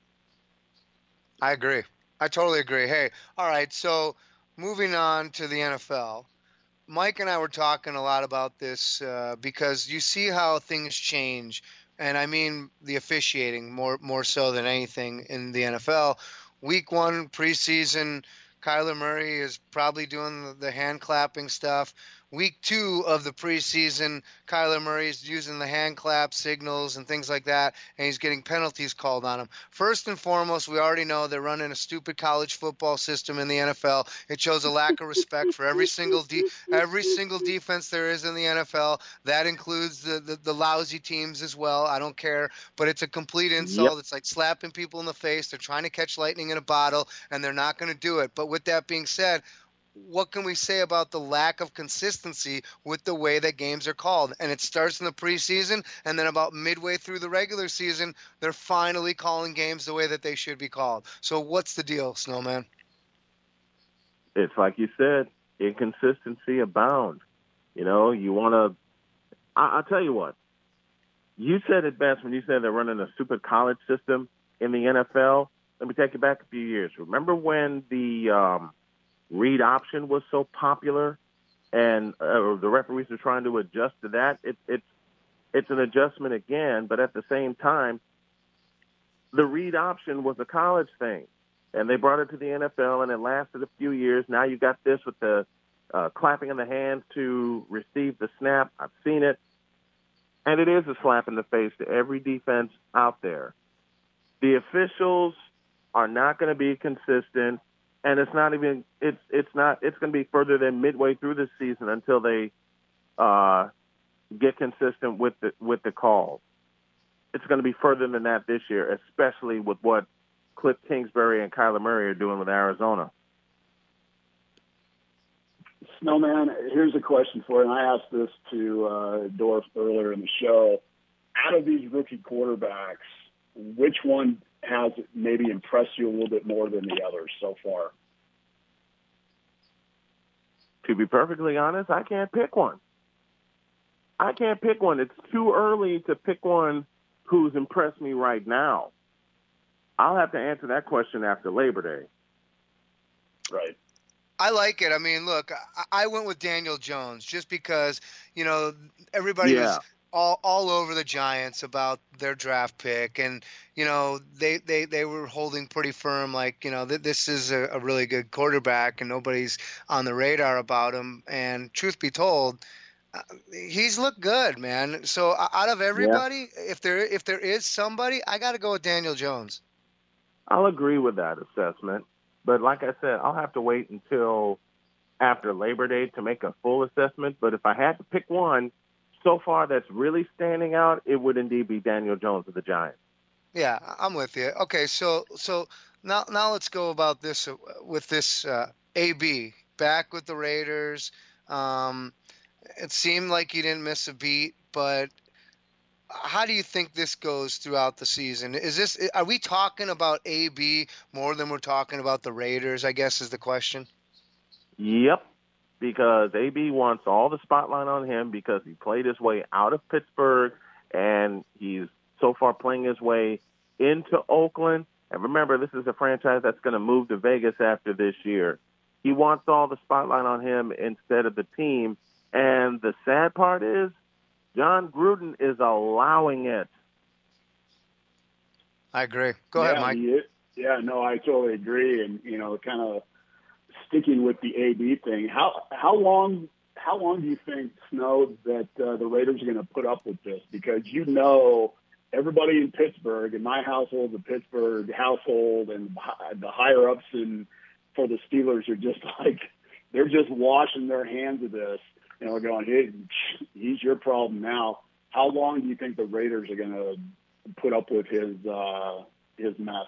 I agree. I totally agree. Hey, all right, so moving on to the N F L. Mike and I were talking a lot about this uh, because you see how things change, and I mean the officiating more more so than anything in the N F L. Week one, preseason, Kyler Murray is probably doing the hand clapping stuff. week two of the preseason, Kyler Murray's using the hand clap signals and things like that, and he's getting penalties called on him. First and foremost, we already know they're running a stupid college football system in the N F L. It shows a lack of respect for every single de- every single defense there is in the N F L. That includes the, the, the lousy teams as well. I don't care, but it's a complete insult. Yep. It's like slapping people in the face. They're trying to catch lightning in a bottle, and they're not going to do it. But with that being said, what can we say about the lack of consistency with the way that games are called? And it starts in the preseason, and then about midway through the regular season, they're finally calling games the way that they should be called. So what's the deal, Snowman? It's like you said, inconsistency abound. You know, you want to – I'll tell you what. You said it best when you said they're running a super college system in the N F L. Let me take you back a few years. Remember when the um, – read option was so popular, and uh, the referees are trying to adjust to that. It, it's it's an adjustment again, but at the same time, the read option was a college thing, and they brought it to the N F L, and it lasted a few years. Now you got this with the uh, clapping in the hands to receive the snap. I've seen it, and it is a slap in the face to every defense out there. The officials are not going to be consistent. And it's not even it's it's not it's going to be further than midway through the season until they uh, get consistent with the with the calls. It's going to be further than that this year, especially with what Cliff Kingsbury and Kyler Murray are doing with Arizona. Snowman, here's a question for you, and I asked this to uh, Dorf earlier in the show. Out of these rookie quarterbacks, which one has maybe impressed you a little bit more than the others so far? To be perfectly honest, I can't pick one. I can't pick one. It's too early to pick one who's impressed me right now. I'll have to answer that question after Labor Day. Right. I like it. I mean, look, I went with Daniel Jones just because, you know, everybody yeah. was all all over the Giants about their draft pick, and you know they they, they were holding pretty firm, like you know th- this is a, a really good quarterback, and nobody's on the radar about him. And truth be told, uh, he's looked good, man. So uh, out of everybody, yeah. if there if there is somebody, I got to go with Daniel Jones. I'll agree with that assessment, but like I said, I'll have to wait until after Labor Day to make a full assessment. But if I had to pick one so far that's really standing out, it would indeed be Daniel Jones of the Giants. Yeah, I'm with you. Okay, so so now now let's go about this uh, with this uh, A B back with the Raiders. Um, it seemed like he didn't miss a beat, but how do you think this goes throughout the season? Is this are we talking about A B more than we're talking about the Raiders, I guess is the question? Yep. Because A B wants all the spotlight on him because he played his way out of Pittsburgh, and he's so far playing his way into Oakland. And remember, this is a franchise that's going to move to Vegas after this year. He wants all the spotlight on him instead of the team. And the sad part is John Gruden is allowing it. I agree. Go yeah, ahead, Mike. Yeah, yeah, no, I totally agree. And, you know, kind of sticking with the A B thing, how how long how long do you think, Snow, that uh, the Raiders are going to put up with this? Because you know everybody in Pittsburgh, and my household, the Pittsburgh household, and the higher-ups in, for the Steelers are just like, they're just washing their hands of this. You know, going, hey, he's your problem now. How long do you think the Raiders are going to put up with his uh, his mess?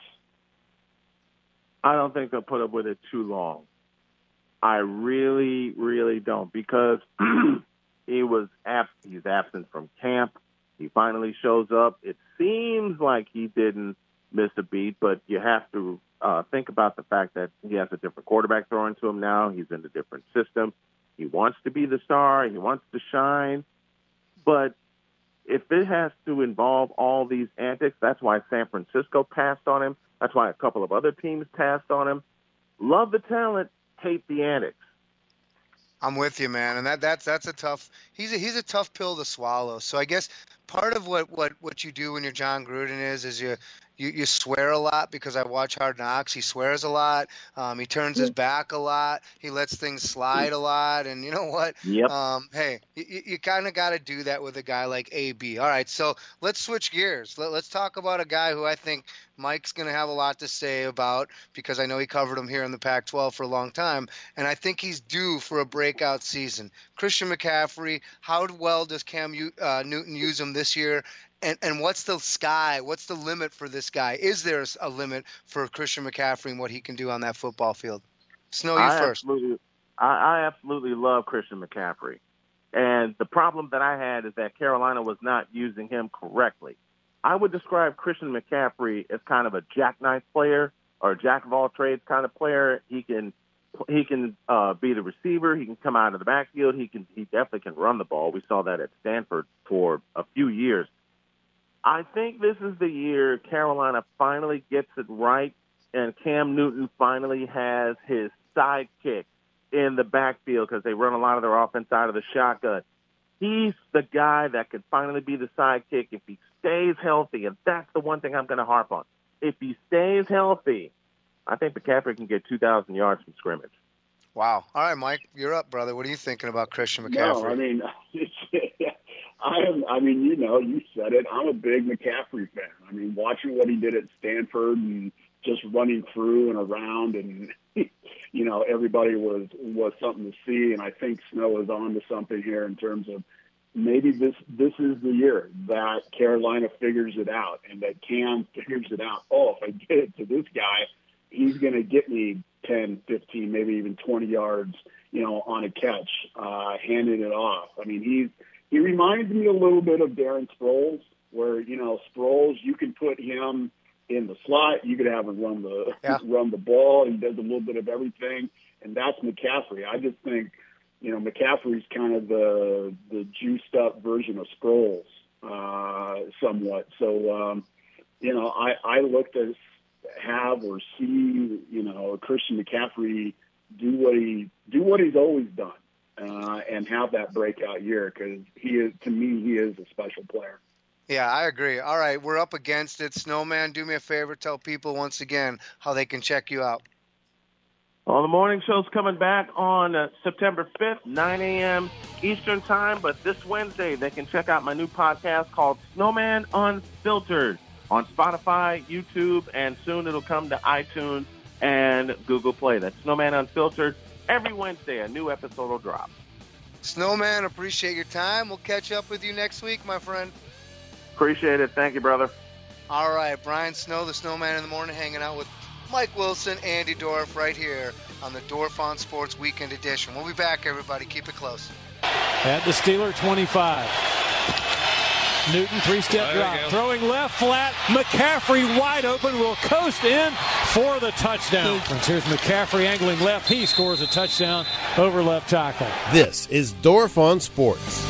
I don't think they'll put up with it too long. I really, really don't, because he was ab- he's absent from camp. He finally shows up. It seems like he didn't miss a beat, but you have to uh, think about the fact that he has a different quarterback throwing to him now. He's in a different system. He wants to be the star. He wants to shine. But if it has to involve all these antics, that's why San Francisco passed on him. That's why a couple of other teams passed on him. Love the talent, hate the antics. I'm with you, man, and that that's that's a tough. He's a he's a tough pill to swallow. So I guess part of what, what, what you do when you're John Gruden is is you you, you swear a lot because I watch Hard Knocks. He swears a lot. Um, he turns his back a lot. He lets things slide a lot. And you know what? Yep. Um, hey, you, you kind of got to do that with a guy like A B. All right, so let's switch gears. Let, let's talk about a guy who I think Mike's going to have a lot to say about because I know he covered him here in the Pac twelve for a long time, and I think he's due for a breakout season. Christian McCaffrey, how well does Cam uh, Newton use him this year? And and what's the sky? What's the limit for this guy? Is there a limit for Christian McCaffrey and what he can do on that football field? Snow, you I first. Absolutely, I, I absolutely love Christian McCaffrey. And the problem that I had is that Carolina was not using him correctly. I would describe Christian McCaffrey as kind of a jackknife player or a jack-of-all-trades kind of player. He can he can uh, be the receiver. He can come out of the backfield. He can he definitely can run the ball. We saw that at Stanford for a few years. I think this is the year Carolina finally gets it right, and Cam Newton finally has his sidekick in the backfield because they run a lot of their offense out of the shotgun. He's the guy that could finally be the sidekick if he stays healthy, and that's the one thing I'm going to harp on. If he stays healthy, I think McCaffrey can get two thousand yards from scrimmage. Wow. All right, Mike, you're up, brother. What are you thinking about Christian McCaffrey? No, I mean, I am. I mean, you know, you said it. I'm a big McCaffrey fan. I mean, watching what he did at Stanford and just running through and around, and you know, everybody was was something to see. And I think Snow is on to something here in terms of maybe this this is the year that Carolina figures it out, and that Cam figures it out. Oh, if I get it to this guy, he's going to get me ten, fifteen, maybe even twenty yards, you know, on a catch, uh, handing it off. I mean, he's. He reminds me a little bit of Darren Sproles, where, you know, Sproles, you can put him in the slot, you could have him run the yeah. run the ball. He does a little bit of everything, and that's McCaffrey. I just think, you know, McCaffrey's kind of the the juiced up version of Sproles, uh, somewhat. So, um, you know, I, I look to have or see, you know, Christian McCaffrey do what he do what he's always done. Uh, and have that breakout year because he is, to me, he is a special player. Yeah, I agree. All right, we're up against it. Snowman, do me a favor. Tell people once again how they can check you out. Well, the morning show's coming back on uh, September fifth, nine a.m. Eastern Time. But this Wednesday, they can check out my new podcast called Snowman Unfiltered on Spotify, YouTube, and soon it'll come to iTunes and Google Play. That's Snowman Unfiltered. Every Wednesday, a new episode will drop. Snowman, appreciate your time. We'll catch up with you next week, my friend. Appreciate it. Thank you, brother. All right, Brian Snow, the Snowman in the Morning, hanging out with Mike Wilson, Andy Dorff, right here on the Dorff on Sports Weekend Edition. We'll be back, everybody. Keep it close. At the Steeler twenty-five. Newton, three-step drop, throwing left flat. McCaffrey wide open, will coast in for the touchdown. Here's McCaffrey angling left. He scores a touchdown over left tackle. This is Dorff on Sports.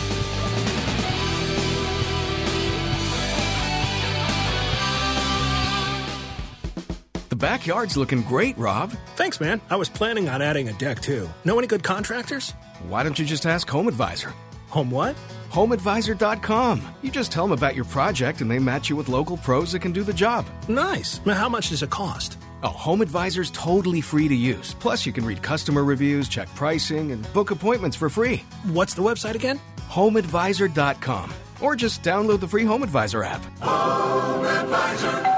The backyard's looking great, Rob. Thanks, man. I was planning on adding a deck, too. Know any good contractors? Why don't you just ask Home Advisor? Home what? home advisor dot com. You just tell them about your project and they match you with local pros that can do the job. Nice. Now, how much does it cost? Oh, Home Advisor's totally free to use. Plus, you can read customer reviews, check pricing, and book appointments for free. What's the website again? home advisor dot com. Or just download the free Home Advisor app. Home Advisor.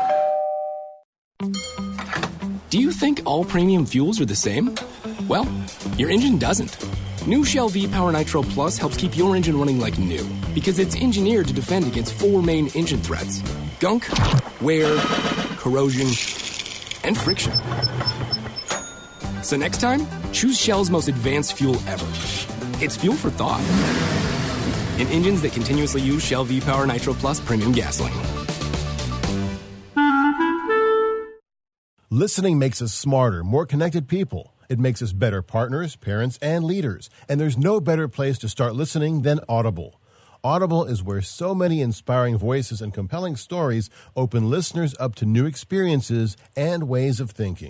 Do you think all premium fuels are the same? Well, your engine doesn't. New Shell V-Power Nitro Plus helps keep your engine running like new because it's engineered to defend against four main engine threats: gunk, wear, corrosion, and friction. So next time, choose Shell's most advanced fuel ever. It's fuel for thought. In engines that continuously use Shell V-Power Nitro Plus premium gasoline. Listening makes us smarter, more connected people. It makes us better partners, parents, and leaders. And there's no better place to start listening than Audible. Audible is where so many inspiring voices and compelling stories open listeners up to new experiences and ways of thinking.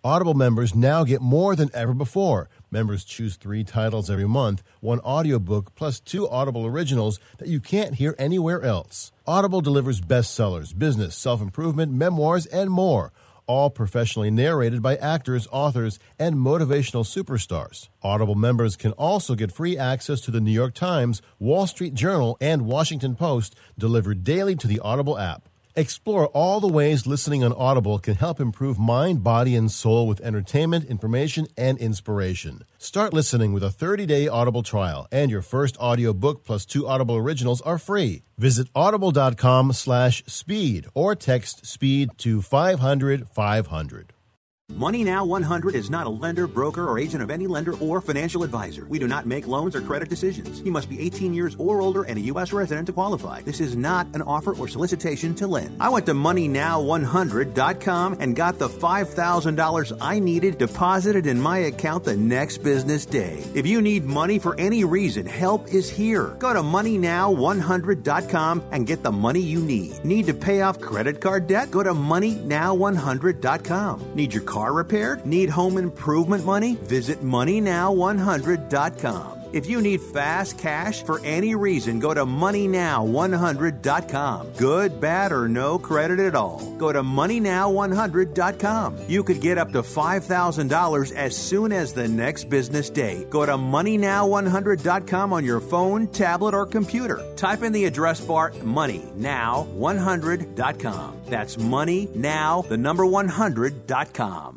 Audible members now get more than ever before. Members choose three titles every month, one audiobook, plus two Audible originals that you can't hear anywhere else. Audible delivers bestsellers, business, self-improvement, memoirs, and more, all professionally narrated by actors, authors, and motivational superstars. Audible members can also get free access to the New York Times, Wall Street Journal, and Washington Post delivered daily to the Audible app. Explore all the ways listening on Audible can help improve mind, body, and soul with entertainment, information, and inspiration. Start listening with a thirty-day Audible trial, and your first audiobook plus two Audible originals are free. Visit audible.com slash speed or text SPEED to five hundred five hundred. Money Now one hundred is not a lender, broker, or agent of any lender or financial advisor. We do not make loans or credit decisions. You must be eighteen years or older and a U S resident to qualify. This is not an offer or solicitation to lend. I went to money now one hundred dot com and got the five thousand dollars I needed deposited in my account the next business day. If you need money for any reason, help is here. Go to money now one hundred dot com and get the money you need. Need to pay off credit card debt? Go to money now one hundred dot com. Need your car repaired? Need home improvement money? Visit money now one hundred dot com. If you need fast cash for any reason, go to money now one hundred dot com. Good, bad, or no credit at all. Go to money now one hundred dot com. You could get up to five thousand dollars as soon as the next business day. Go to money now one hundred dot com on your phone, tablet, or computer. Type in the address bar money now one hundred dot com. That's money now, the number one hundred dot com.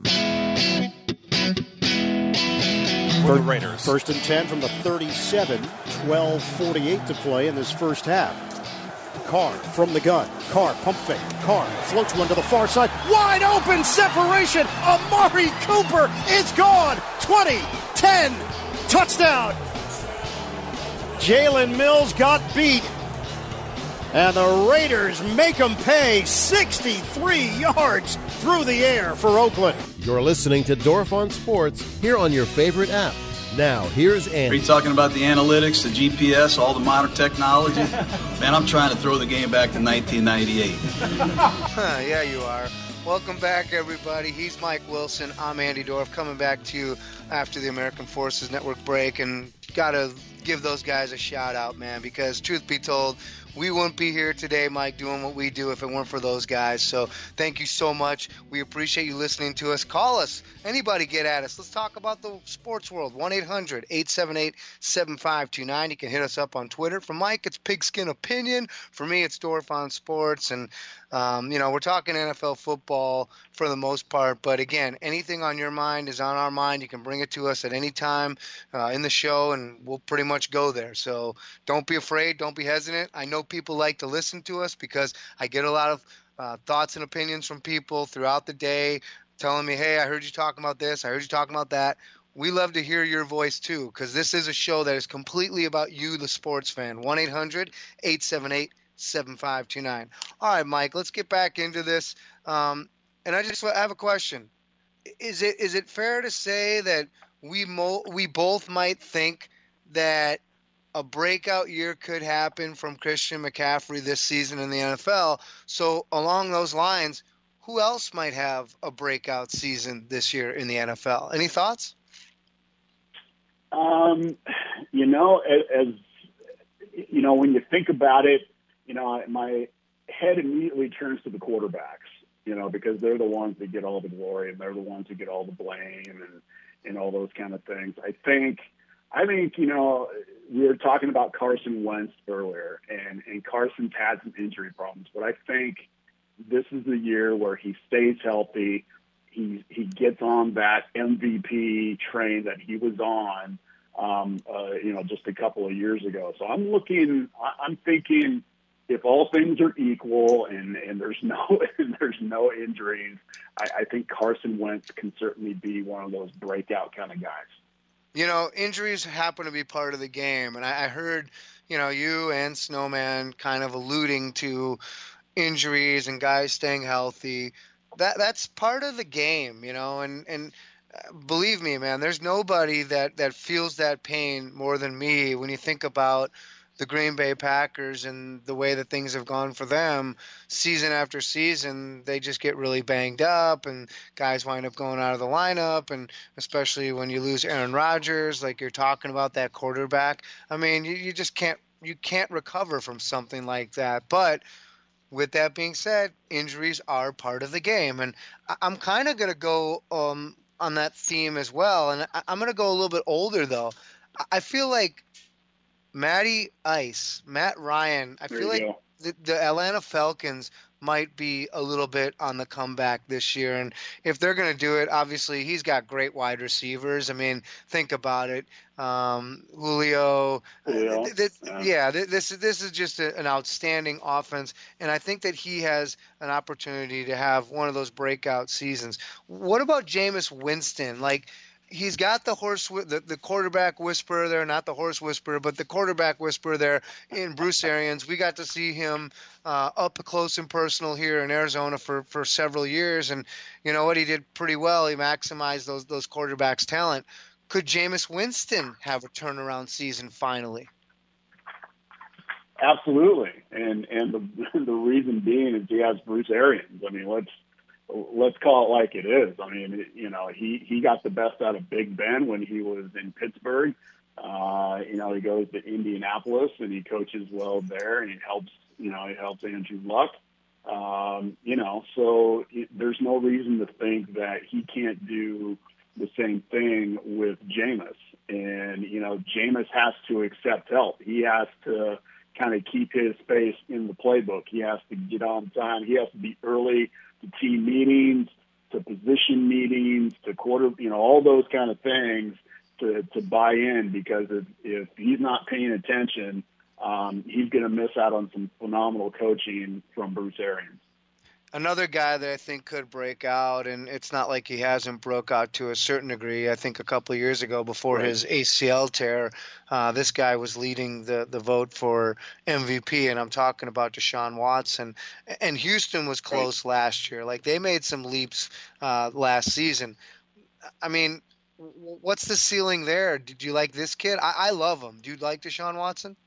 For the Raiders. First and ten from the thirty-seven, twelve forty-eight to play in this first half. Carr from the gun. Carr pump fake. Carr floats one to the far side. Wide open separation. Amari Cooper is gone. twenty, ten, touchdown. Jalen Mills got beat. And the Raiders make them pay sixty-three yards through the air for Oakland. You're listening to Dorf on Sports here on your favorite app. Now, here's Andy. Are you talking about the analytics, the G P S, all the modern technology? Man, I'm trying to throw the game back to nineteen ninety-eight. Yeah, you are. Welcome back, everybody. He's Mike Wilson. I'm Andy Dorf, coming back to you after the American Forces Network break. And got to give those guys a shout-out, man, because truth be told, we wouldn't be here today, Mike, doing what we do if it weren't for those guys. So thank you so much. We appreciate you listening to us. Call us. Anybody get at us. Let's talk about the sports world. one eight hundred eight seven eight seven five two nine. You can hit us up on Twitter. For Mike, it's Pigskin Opinion. For me, it's Dorf on Sports. And, um, you know, we're talking N F L football for the most part. But, again, anything on your mind is on our mind. You can bring it to us at any time uh, in the show, and we'll pretty much go there. So don't be afraid. Don't be hesitant. I know people like to listen to us because I get a lot of uh, thoughts and opinions from people throughout the day telling me, hey, I heard you talking about this. I heard you talking about that. We love to hear your voice, too, because this is a show that is completely about you, the sports fan. one eight hundred eight seven eight seven five two nine. All right, Mike, let's get back into this. Um, and I just have a question. Is it is it fair to say that we mo- we both might think that a breakout year could happen from Christian McCaffrey this season in the N F L? So along those lines, who else might have a breakout season this year in the N F L? Any thoughts? Um, you know, as, as you know, when you think about it, you know, my head immediately turns to the quarterbacks, you know, because they're the ones that get all the glory and they're the ones who get all the blame and, and all those kind of things. I think, I think, you know, we were talking about Carson Wentz earlier, and, and Carson's had some injury problems, but I think this is the year where he stays healthy. He he gets on that M V P train that he was on, um, uh, you know, just a couple of years ago. So I'm looking, I'm thinking, if all things are equal and, and there's no and there's no injuries, I, I think Carson Wentz can certainly be one of those breakout kind of guys. You know, injuries happen to be part of the game, and I, I heard, you know, you and Snowman kind of alluding to injuries and guys staying healthy. That that's part of the game, you know, and and believe me, man, there's nobody that, that feels that pain more than me when you think about the Green Bay Packers and the way that things have gone for them season after season, they just get really banged up and guys wind up going out of the lineup. And especially when you lose Aaron Rodgers, like you're talking about, that quarterback, I mean, you, you just can't, you can't recover from something like that. But with that being said, injuries are part of the game. And I, I'm kind of going to go um, on that theme as well. And I, I'm going to go a little bit older though. I, I feel like Matty Ice, Matt Ryan, I There feel you like go. the, the Atlanta Falcons might be a little bit on the comeback this year. And if they're going to do it, obviously he's got great wide receivers. I mean, think about it. Um, Julio. Julio. Uh, th- th- Yeah. yeah, th- this, this is just a, an outstanding offense. And I think that he has an opportunity to have one of those breakout seasons. What about Jameis Winston? Like, he's got the horse, the, the quarterback whisperer there, not the horse whisperer, but the quarterback whisperer there in Bruce Arians. We got to see him uh, up close and personal here in Arizona for, for several years. And you know what? He did pretty well. He maximized those, those quarterbacks' talent. Could Jameis Winston have a turnaround season finally? Absolutely. And, and the, the reason being is he has Bruce Arians. I mean, let's, let's call it like it is. I mean, you know, he, he got the best out of Big Ben when he was in Pittsburgh. Uh, you know, he goes to Indianapolis and he coaches well there and he helps, you know, he helps Andrew Luck. Um, you know, so it, there's no reason to think that he can't do the same thing with Jameis. And, you know, Jameis has to accept help. He has to kind of keep his space in the playbook. He has to get on time. He has to be early to team meetings, to position meetings, to quarter, you know, all those kind of things to, to buy in, because if, if he's not paying attention, um, he's going to miss out on some phenomenal coaching from Bruce Arians. Another guy that I think could break out, and it's not like he hasn't broke out to a certain degree. I think a couple of years ago, before Right. his A C L tear, uh, this guy was leading the, the vote for M V P, and I'm talking about Deshaun Watson. And Houston was close right. last year. Like, they made some leaps uh, last season. I mean, what's the ceiling there? Did you like this kid? I, I love him. Do you like Deshaun Watson?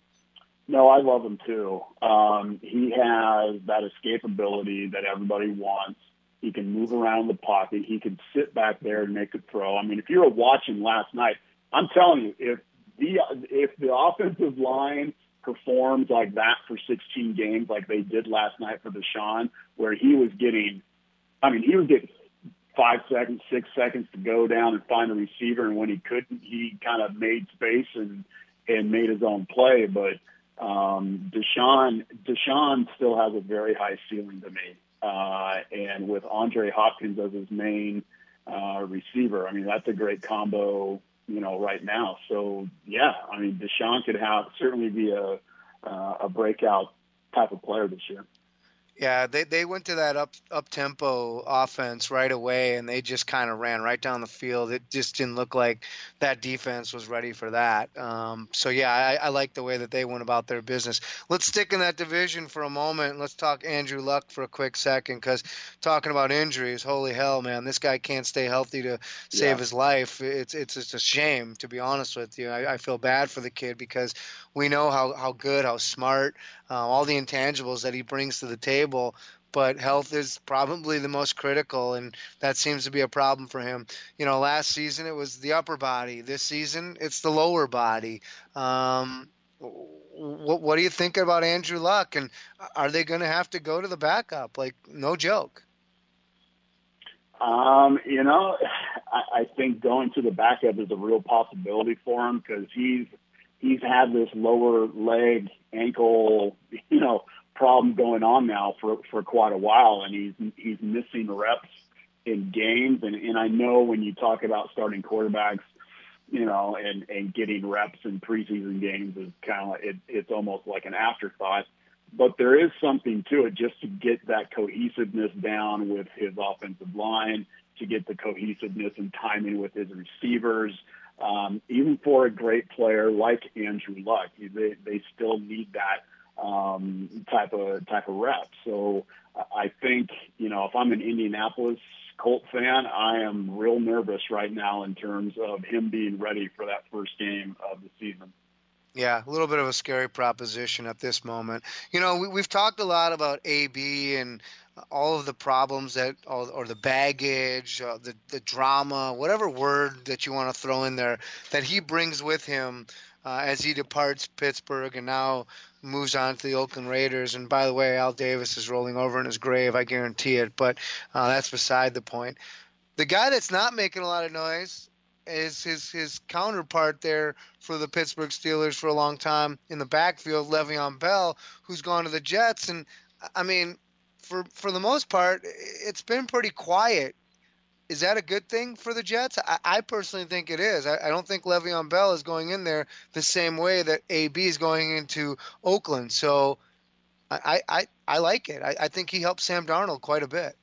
No, I love him too. Um, he has that escapability that everybody wants. He can move around the pocket. He can sit back there and make a throw. I mean, if you were watching last night, I'm telling you, if the if the offensive line performs like that for sixteen games, like they did last night for Deshaun, where he was getting, I mean, he was getting five seconds, six seconds to go down and find a receiver, and when he couldn't, he kind of made space and and made his own play, but. Um, Deshaun, Deshaun still has a very high ceiling to me. Uh, and with Andre Hopkins as his main, uh, receiver, I mean, that's a great combo, you know, right now. So yeah, I mean, Deshaun could have certainly be a, uh, a breakout type of player this year. Yeah, they, they went to that up up tempo offense right away, and they just kind of ran right down the field. It just didn't look like that defense was ready for that. Um, so yeah, I, I like the way that they went about their business. Let's stick in that division for a moment. And let's talk Andrew Luck for a quick second, because talking about injuries, holy hell, man, this guy can't stay healthy to save yeah. his life. It's it's it's a shame, to be honest with you. I, I feel bad for the kid, because we know how how good, how smart, uh, all the intangibles that he brings to the table. But health is probably the most critical, and that seems to be a problem for him. You know, last season it was the upper body. This season it's the lower body. Um, what, what do you think about Andrew Luck? And are they going to have to go to the backup? Like, no joke. Um, you know, I, I think going to the backup is a real possibility for him, because he's he's had this lower leg, ankle, you know, problem going on now for, for quite a while, and he's he's missing reps in games. And, and I know when you talk about starting quarterbacks, you know, and, and getting reps in preseason games is kind of like, it, it's almost like an afterthought. But there is something to it, just to get that cohesiveness down with his offensive line, to get the cohesiveness and timing with his receivers. Um, even for a great player like Andrew Luck, they, they still need that um, type of type of rep. So I think, you know, if I'm an Indianapolis Colt fan, I am real nervous right now in terms of him being ready for that first game of the season. Yeah, a little bit of a scary proposition at this moment. You know, we, we've talked a lot about A B and all of the problems that, or, or the baggage, uh, the, the drama, whatever word that you want to throw in there, that he brings with him uh, as he departs Pittsburgh and now moves on to the Oakland Raiders. And by the way, Al Davis is rolling over in his grave, I guarantee it, but uh, that's beside the point. The guy that's not making a lot of noise is his his counterpart there for the Pittsburgh Steelers for a long time in the backfield, Le'Veon Bell, who's gone to the Jets. And, I mean, for for the most part, it's been pretty quiet. Is that a good thing for the Jets? I, I personally think it is. I, I don't think Le'Veon Bell is going in there the same way that A B is going into Oakland. So I, I, I like it. I, I think he helped Sam Darnold quite a bit.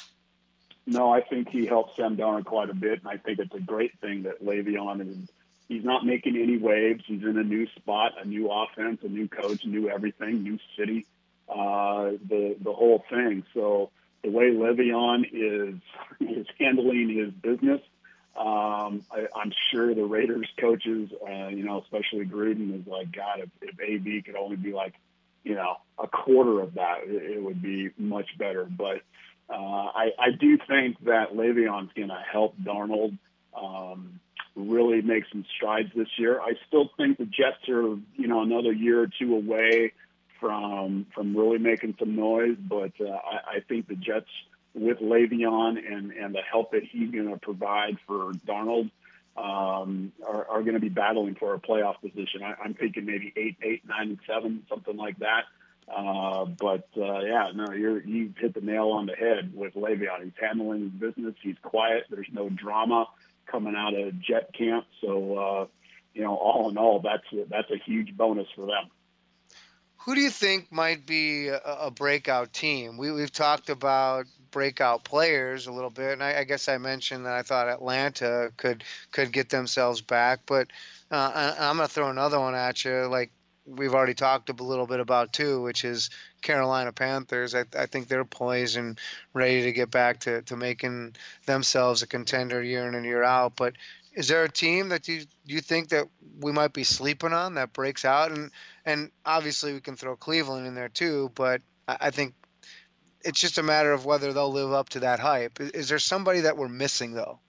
No, I think he helped Sam Darnold quite a bit, and I think it's a great thing that Le'Veon is. He's not making any waves. He's in a new spot, a new offense, a new coach, new everything, new city, uh, the the whole thing. So the way Le'Veon is is handling his business, um, I, I'm sure the Raiders coaches, uh, you know, especially Gruden, is like, God, if, if A B could only be like, you know, a quarter of that, it, it would be much better. But Uh, I, I do think that Le'Veon's going to help Darnold um, really make some strides this year. I still think the Jets are, you know, another year or two away from from really making some noise. But uh, I, I think the Jets, with Le'Veon and, and the help that he's going to provide for Darnold, um, are, are going to be battling for a playoff position. I, I'm thinking maybe eight, eight, nine, and seven, something like that. Uh, but, uh, yeah, no, you're, you've hit the nail on the head with Le'Veon. He's handling his business. He's quiet. There's no drama coming out of Jet camp. So, uh, you know, all in all, that's, that's a huge bonus for them. Who do you think might be a, a breakout team? We, we've talked about breakout players a little bit, and I, I guess I mentioned that I thought Atlanta could, could get themselves back, but, uh, I, I'm going to throw another one at you. Like, we've already talked a little bit about too, which is Carolina Panthers. I, I think they're poised and ready to get back to, to making themselves a contender year in and year out. But is there a team that you you think that we might be sleeping on that breaks out? And and obviously we can throw Cleveland in there too, but I, I think it's just a matter of whether they'll live up to that hype. Is, is there somebody that we're missing though?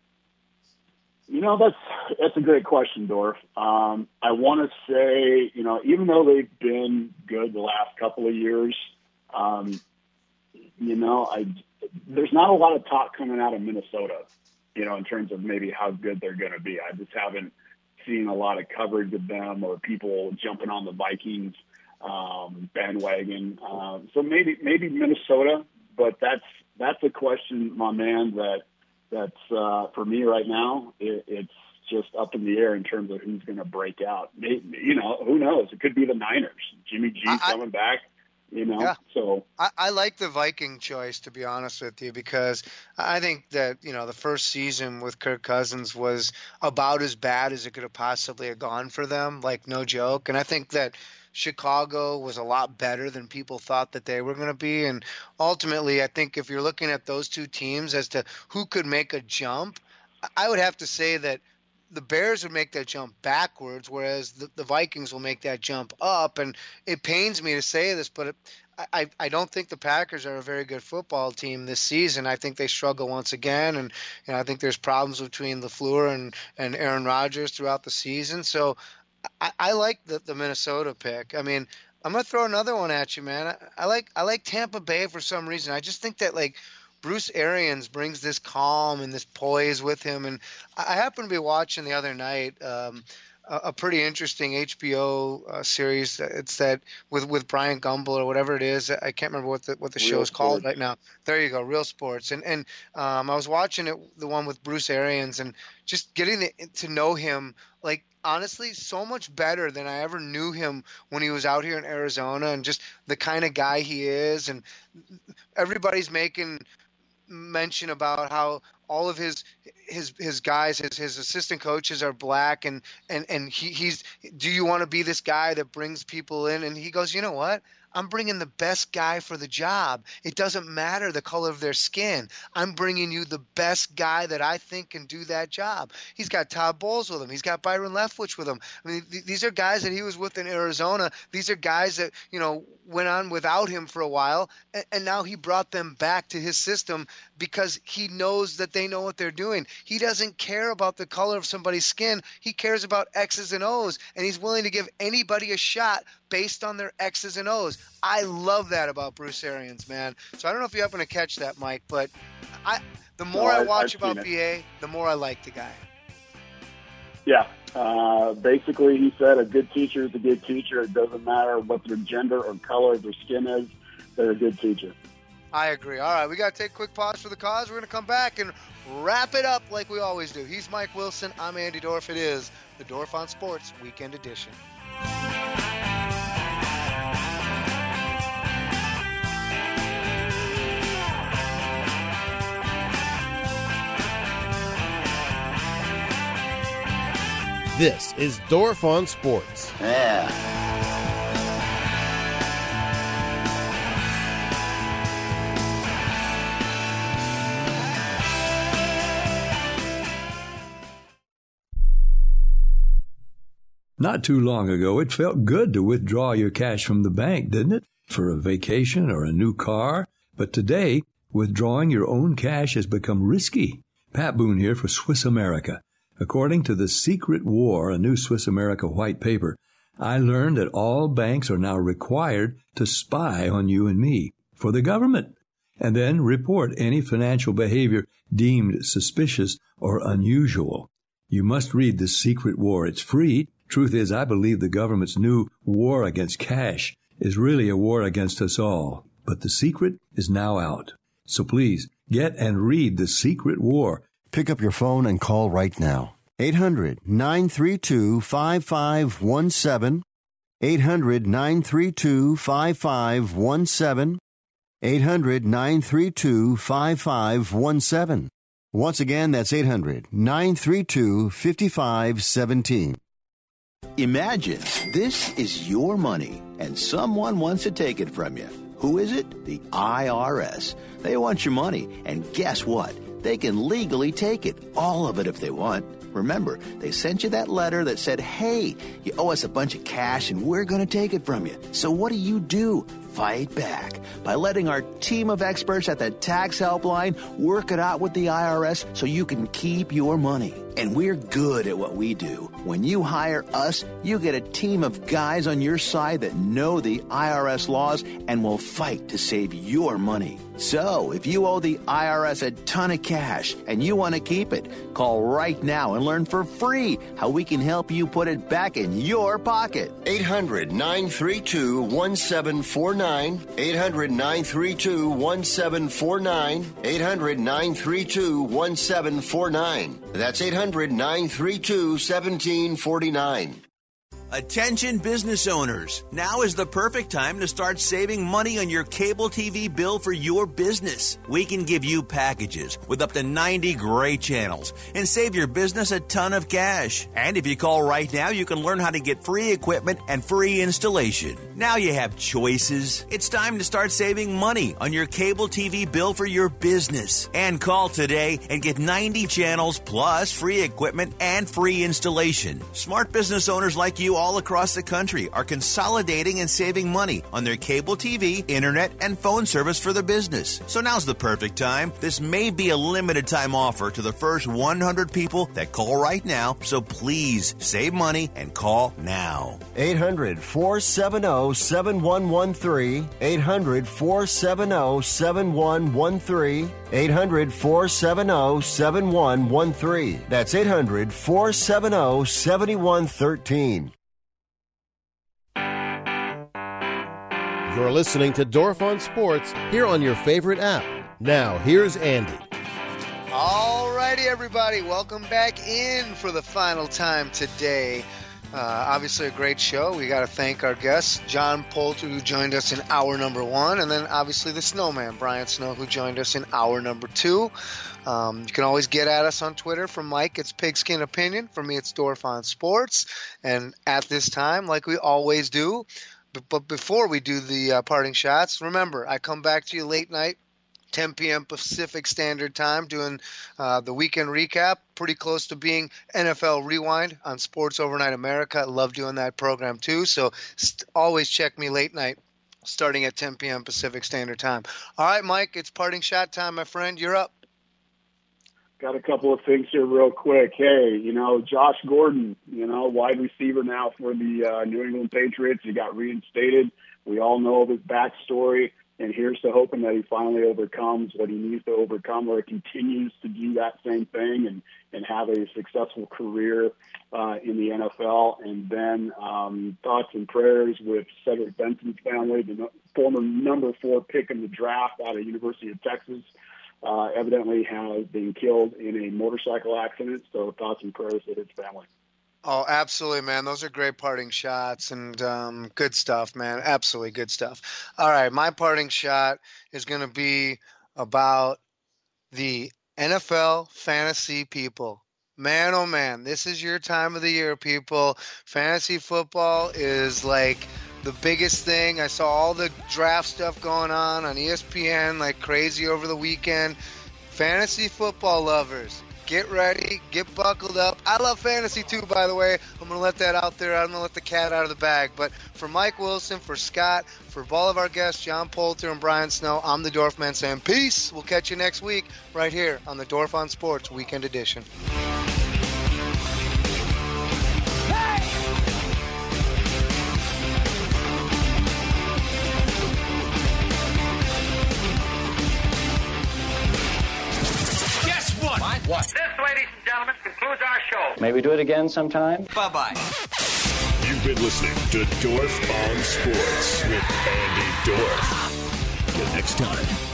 You know, that's that's a great question, Dorf. Um, I want to say, you know, even though they've been good the last couple of years, um, you know, I there's not a lot of talk coming out of Minnesota, you know, in terms of maybe how good they're going to be. I just haven't seen a lot of coverage of them or people jumping on the Vikings um, bandwagon. Um, so maybe maybe Minnesota, but that's that's a question, my man, that. That's uh, for me right now. It, it's just up in the air in terms of who's going to break out. Maybe, you know, who knows? It could be the Niners. Jimmy G I, coming back. You know, yeah. so I, I like the Viking choice, to be honest with you, because I think that you know the first season with Kirk Cousins was about as bad as it could have possibly have gone for them. Like no joke, and I think that Chicago was a lot better than people thought that they were going to be. And ultimately, I think if you're looking at those two teams as to who could make a jump, I would have to say that the Bears would make that jump backwards, whereas the, the Vikings will make that jump up. And it pains me to say this, but it, I, I don't think the Packers are a very good football team this season. I think they struggle once again. And you know, I think there's problems between LaFleur and, and Aaron Rodgers throughout the season. So I, I like the, the Minnesota pick. I mean, I'm going to throw another one at you, man. I, I like I like Tampa Bay for some reason. I just think that, like, Bruce Arians brings this calm and this poise with him. And I happened to be watching the other night um, a, a pretty interesting H B O uh, series. It's that with, with Brian Gumbel or whatever it is. I can't remember what the what the show is called right now. There you go, Real Sports. And and um, I was watching it, the one with Bruce Arians, and just getting the, to know him, like, honestly, so much better than I ever knew him when he was out here in Arizona, and just the kind of guy he is. And everybody's making mention about how all of his his his guys, his his assistant coaches are black, and and and he, he's do you want to be this guy that brings people in? And he goes, you know what? I'm bringing the best guy for the job. It doesn't matter the color of their skin. I'm bringing you the best guy that I think can do that job. He's got Todd Bowles with him. He's got Byron Leftwich with him. I mean, th- these are guys that he was with in Arizona. These are guys that, you know, went on without him for a while, and, and now he brought them back to his system because he knows that they know what they're doing. He doesn't care about the color of somebody's skin. He cares about X's and O's, and he's willing to give anybody a shot based on their X's and O's. I love that about Bruce Arians, man. So I don't know if you happen to catch that, Mike, but I the more no, I watch I've about B A, the more I like the guy. Yeah. Uh, basically, he said a good teacher is a good teacher. It doesn't matter what their gender or color of their skin is. They're a good teacher. I agree. All right, we got to take a quick pause for the cause. We're going to come back and wrap it up like we always do. He's Mike Wilson. I'm Andy Dorf. It is the Dorf on Sports Weekend Edition. This is Dorf on Sports. Yeah. Not too long ago, it felt good to withdraw your cash from the bank, didn't it? For a vacation or a new car. But today, withdrawing your own cash has become risky. Pat Boone here for Swiss America. According to The Secret War, a new Swiss America white paper, I learned that all banks are now required to spy on you and me for the government, and then report any financial behavior deemed suspicious or unusual. You must read The Secret War. It's free. Truth is, I believe the government's new war against cash is really a war against us all. But the secret is now out. So please, get and read The Secret War. Pick up your phone and call right now. eight hundred nine three two five five one seven. eight hundred nine three two five five one seven. eight hundred nine three two five five one seven. Once again, that's eight hundred nine three two five five one seven. Imagine this is your money and someone wants to take it from you. Who is it? The I R S. They want your money, and guess what? They can legally take it, all of it if they want. Remember, they sent you that letter that said, hey, you owe us a bunch of cash and we're going to take it from you. So what do you do? Fight back by letting our team of experts at the Tax Helpline work it out with the I R S so you can keep your money. And we're good at what we do. When you hire us, you get a team of guys on your side that know the I R S laws and will fight to save your money. So, if you owe the I R S a ton of cash and you want to keep it, call right now and learn for free how we can help you put it back in your pocket. eight hundred nine three two one seven four nine. eight hundred nine three two one seven four nine. eight hundred nine three two one seven four nine. That's eight hundred nine three two one seven four nine. Attention business owners. Now is the perfect time to start saving money on your cable T V bill for your business. We can give you packages with up to ninety great channels and save your business a ton of cash. And if you call right now, you can learn how to get free equipment and free installation. Now you have choices. It's time to start saving money on your cable T V bill for your business. And call today and get ninety channels plus free equipment and free installation. Smart business owners like you all across the country are consolidating and saving money on their cable T V, internet, and phone service for their business. So now's the perfect time. This may be a limited time offer to the first one hundred people that call right now. So please save money and call now. eight hundred four seven zero seven one one three. eight hundred four seven zero seven one one three. eight hundred four seven zero seven one one three. That's eight hundred four seven zero seven one one three. You're listening to Dorf on Sports here on your favorite app. Now, here's Andy. All righty, everybody. Welcome back in for the final time today. Uh, obviously, a great show. We got to thank our guests, John Poulter, who joined us in hour number one, and then obviously the Snowman, Brian Snow, who joined us in hour number two. Um, you can always get at us on Twitter. For Mike, it's Pigskin Opinion. For me, it's Dorf on Sports. And at this time, like we always do, But before we do the uh, parting shots, remember, I come back to you late night, ten p.m. Pacific Standard Time, doing uh, the weekend recap, pretty close to being N F L Rewind on Sports Overnight America. I love doing that program too, so st- always check me late night, starting at ten p.m. Pacific Standard Time. All right, Mike, it's parting shot time, my friend. You're up. Got a couple of things here real quick. Hey, you know, Josh Gordon, you know, wide receiver now for the uh, New England Patriots. He got reinstated. We all know of his backstory, and here's to hoping that he finally overcomes what he needs to overcome, or continues to do that same thing and, and have a successful career uh, in the N F L. And then um, thoughts and prayers with Cedric Benson's family, the no- former number four pick in the draft out of University of Texas. Uh, evidently has been killed in a motorcycle accident, so thoughts and prayers to his family. Oh, absolutely, man. Those are great parting shots and um, good stuff, man. Absolutely good stuff. All right, my parting shot is going to be about the N F L fantasy people. Man, oh, man, this is your time of the year, people. Fantasy football is like the biggest thing. I saw all the draft stuff going on on E S P N like crazy over the weekend. Fantasy football lovers, get ready, get buckled up. I love fantasy too, by the way. I'm going to let that out there. I'm going to let the cat out of the bag. But for Mike Wilson, for Scott, for all of our guests, John Poulter and Brian Snow, I'm the Dorfman saying peace. We'll catch you next week right here on the Dorf on Sports Weekend Edition. What? This, ladies and gentlemen, concludes our show. Maybe do it again sometime. Bye-bye. You've been listening to Dorf on Sports with Andy Dorf. Till next time.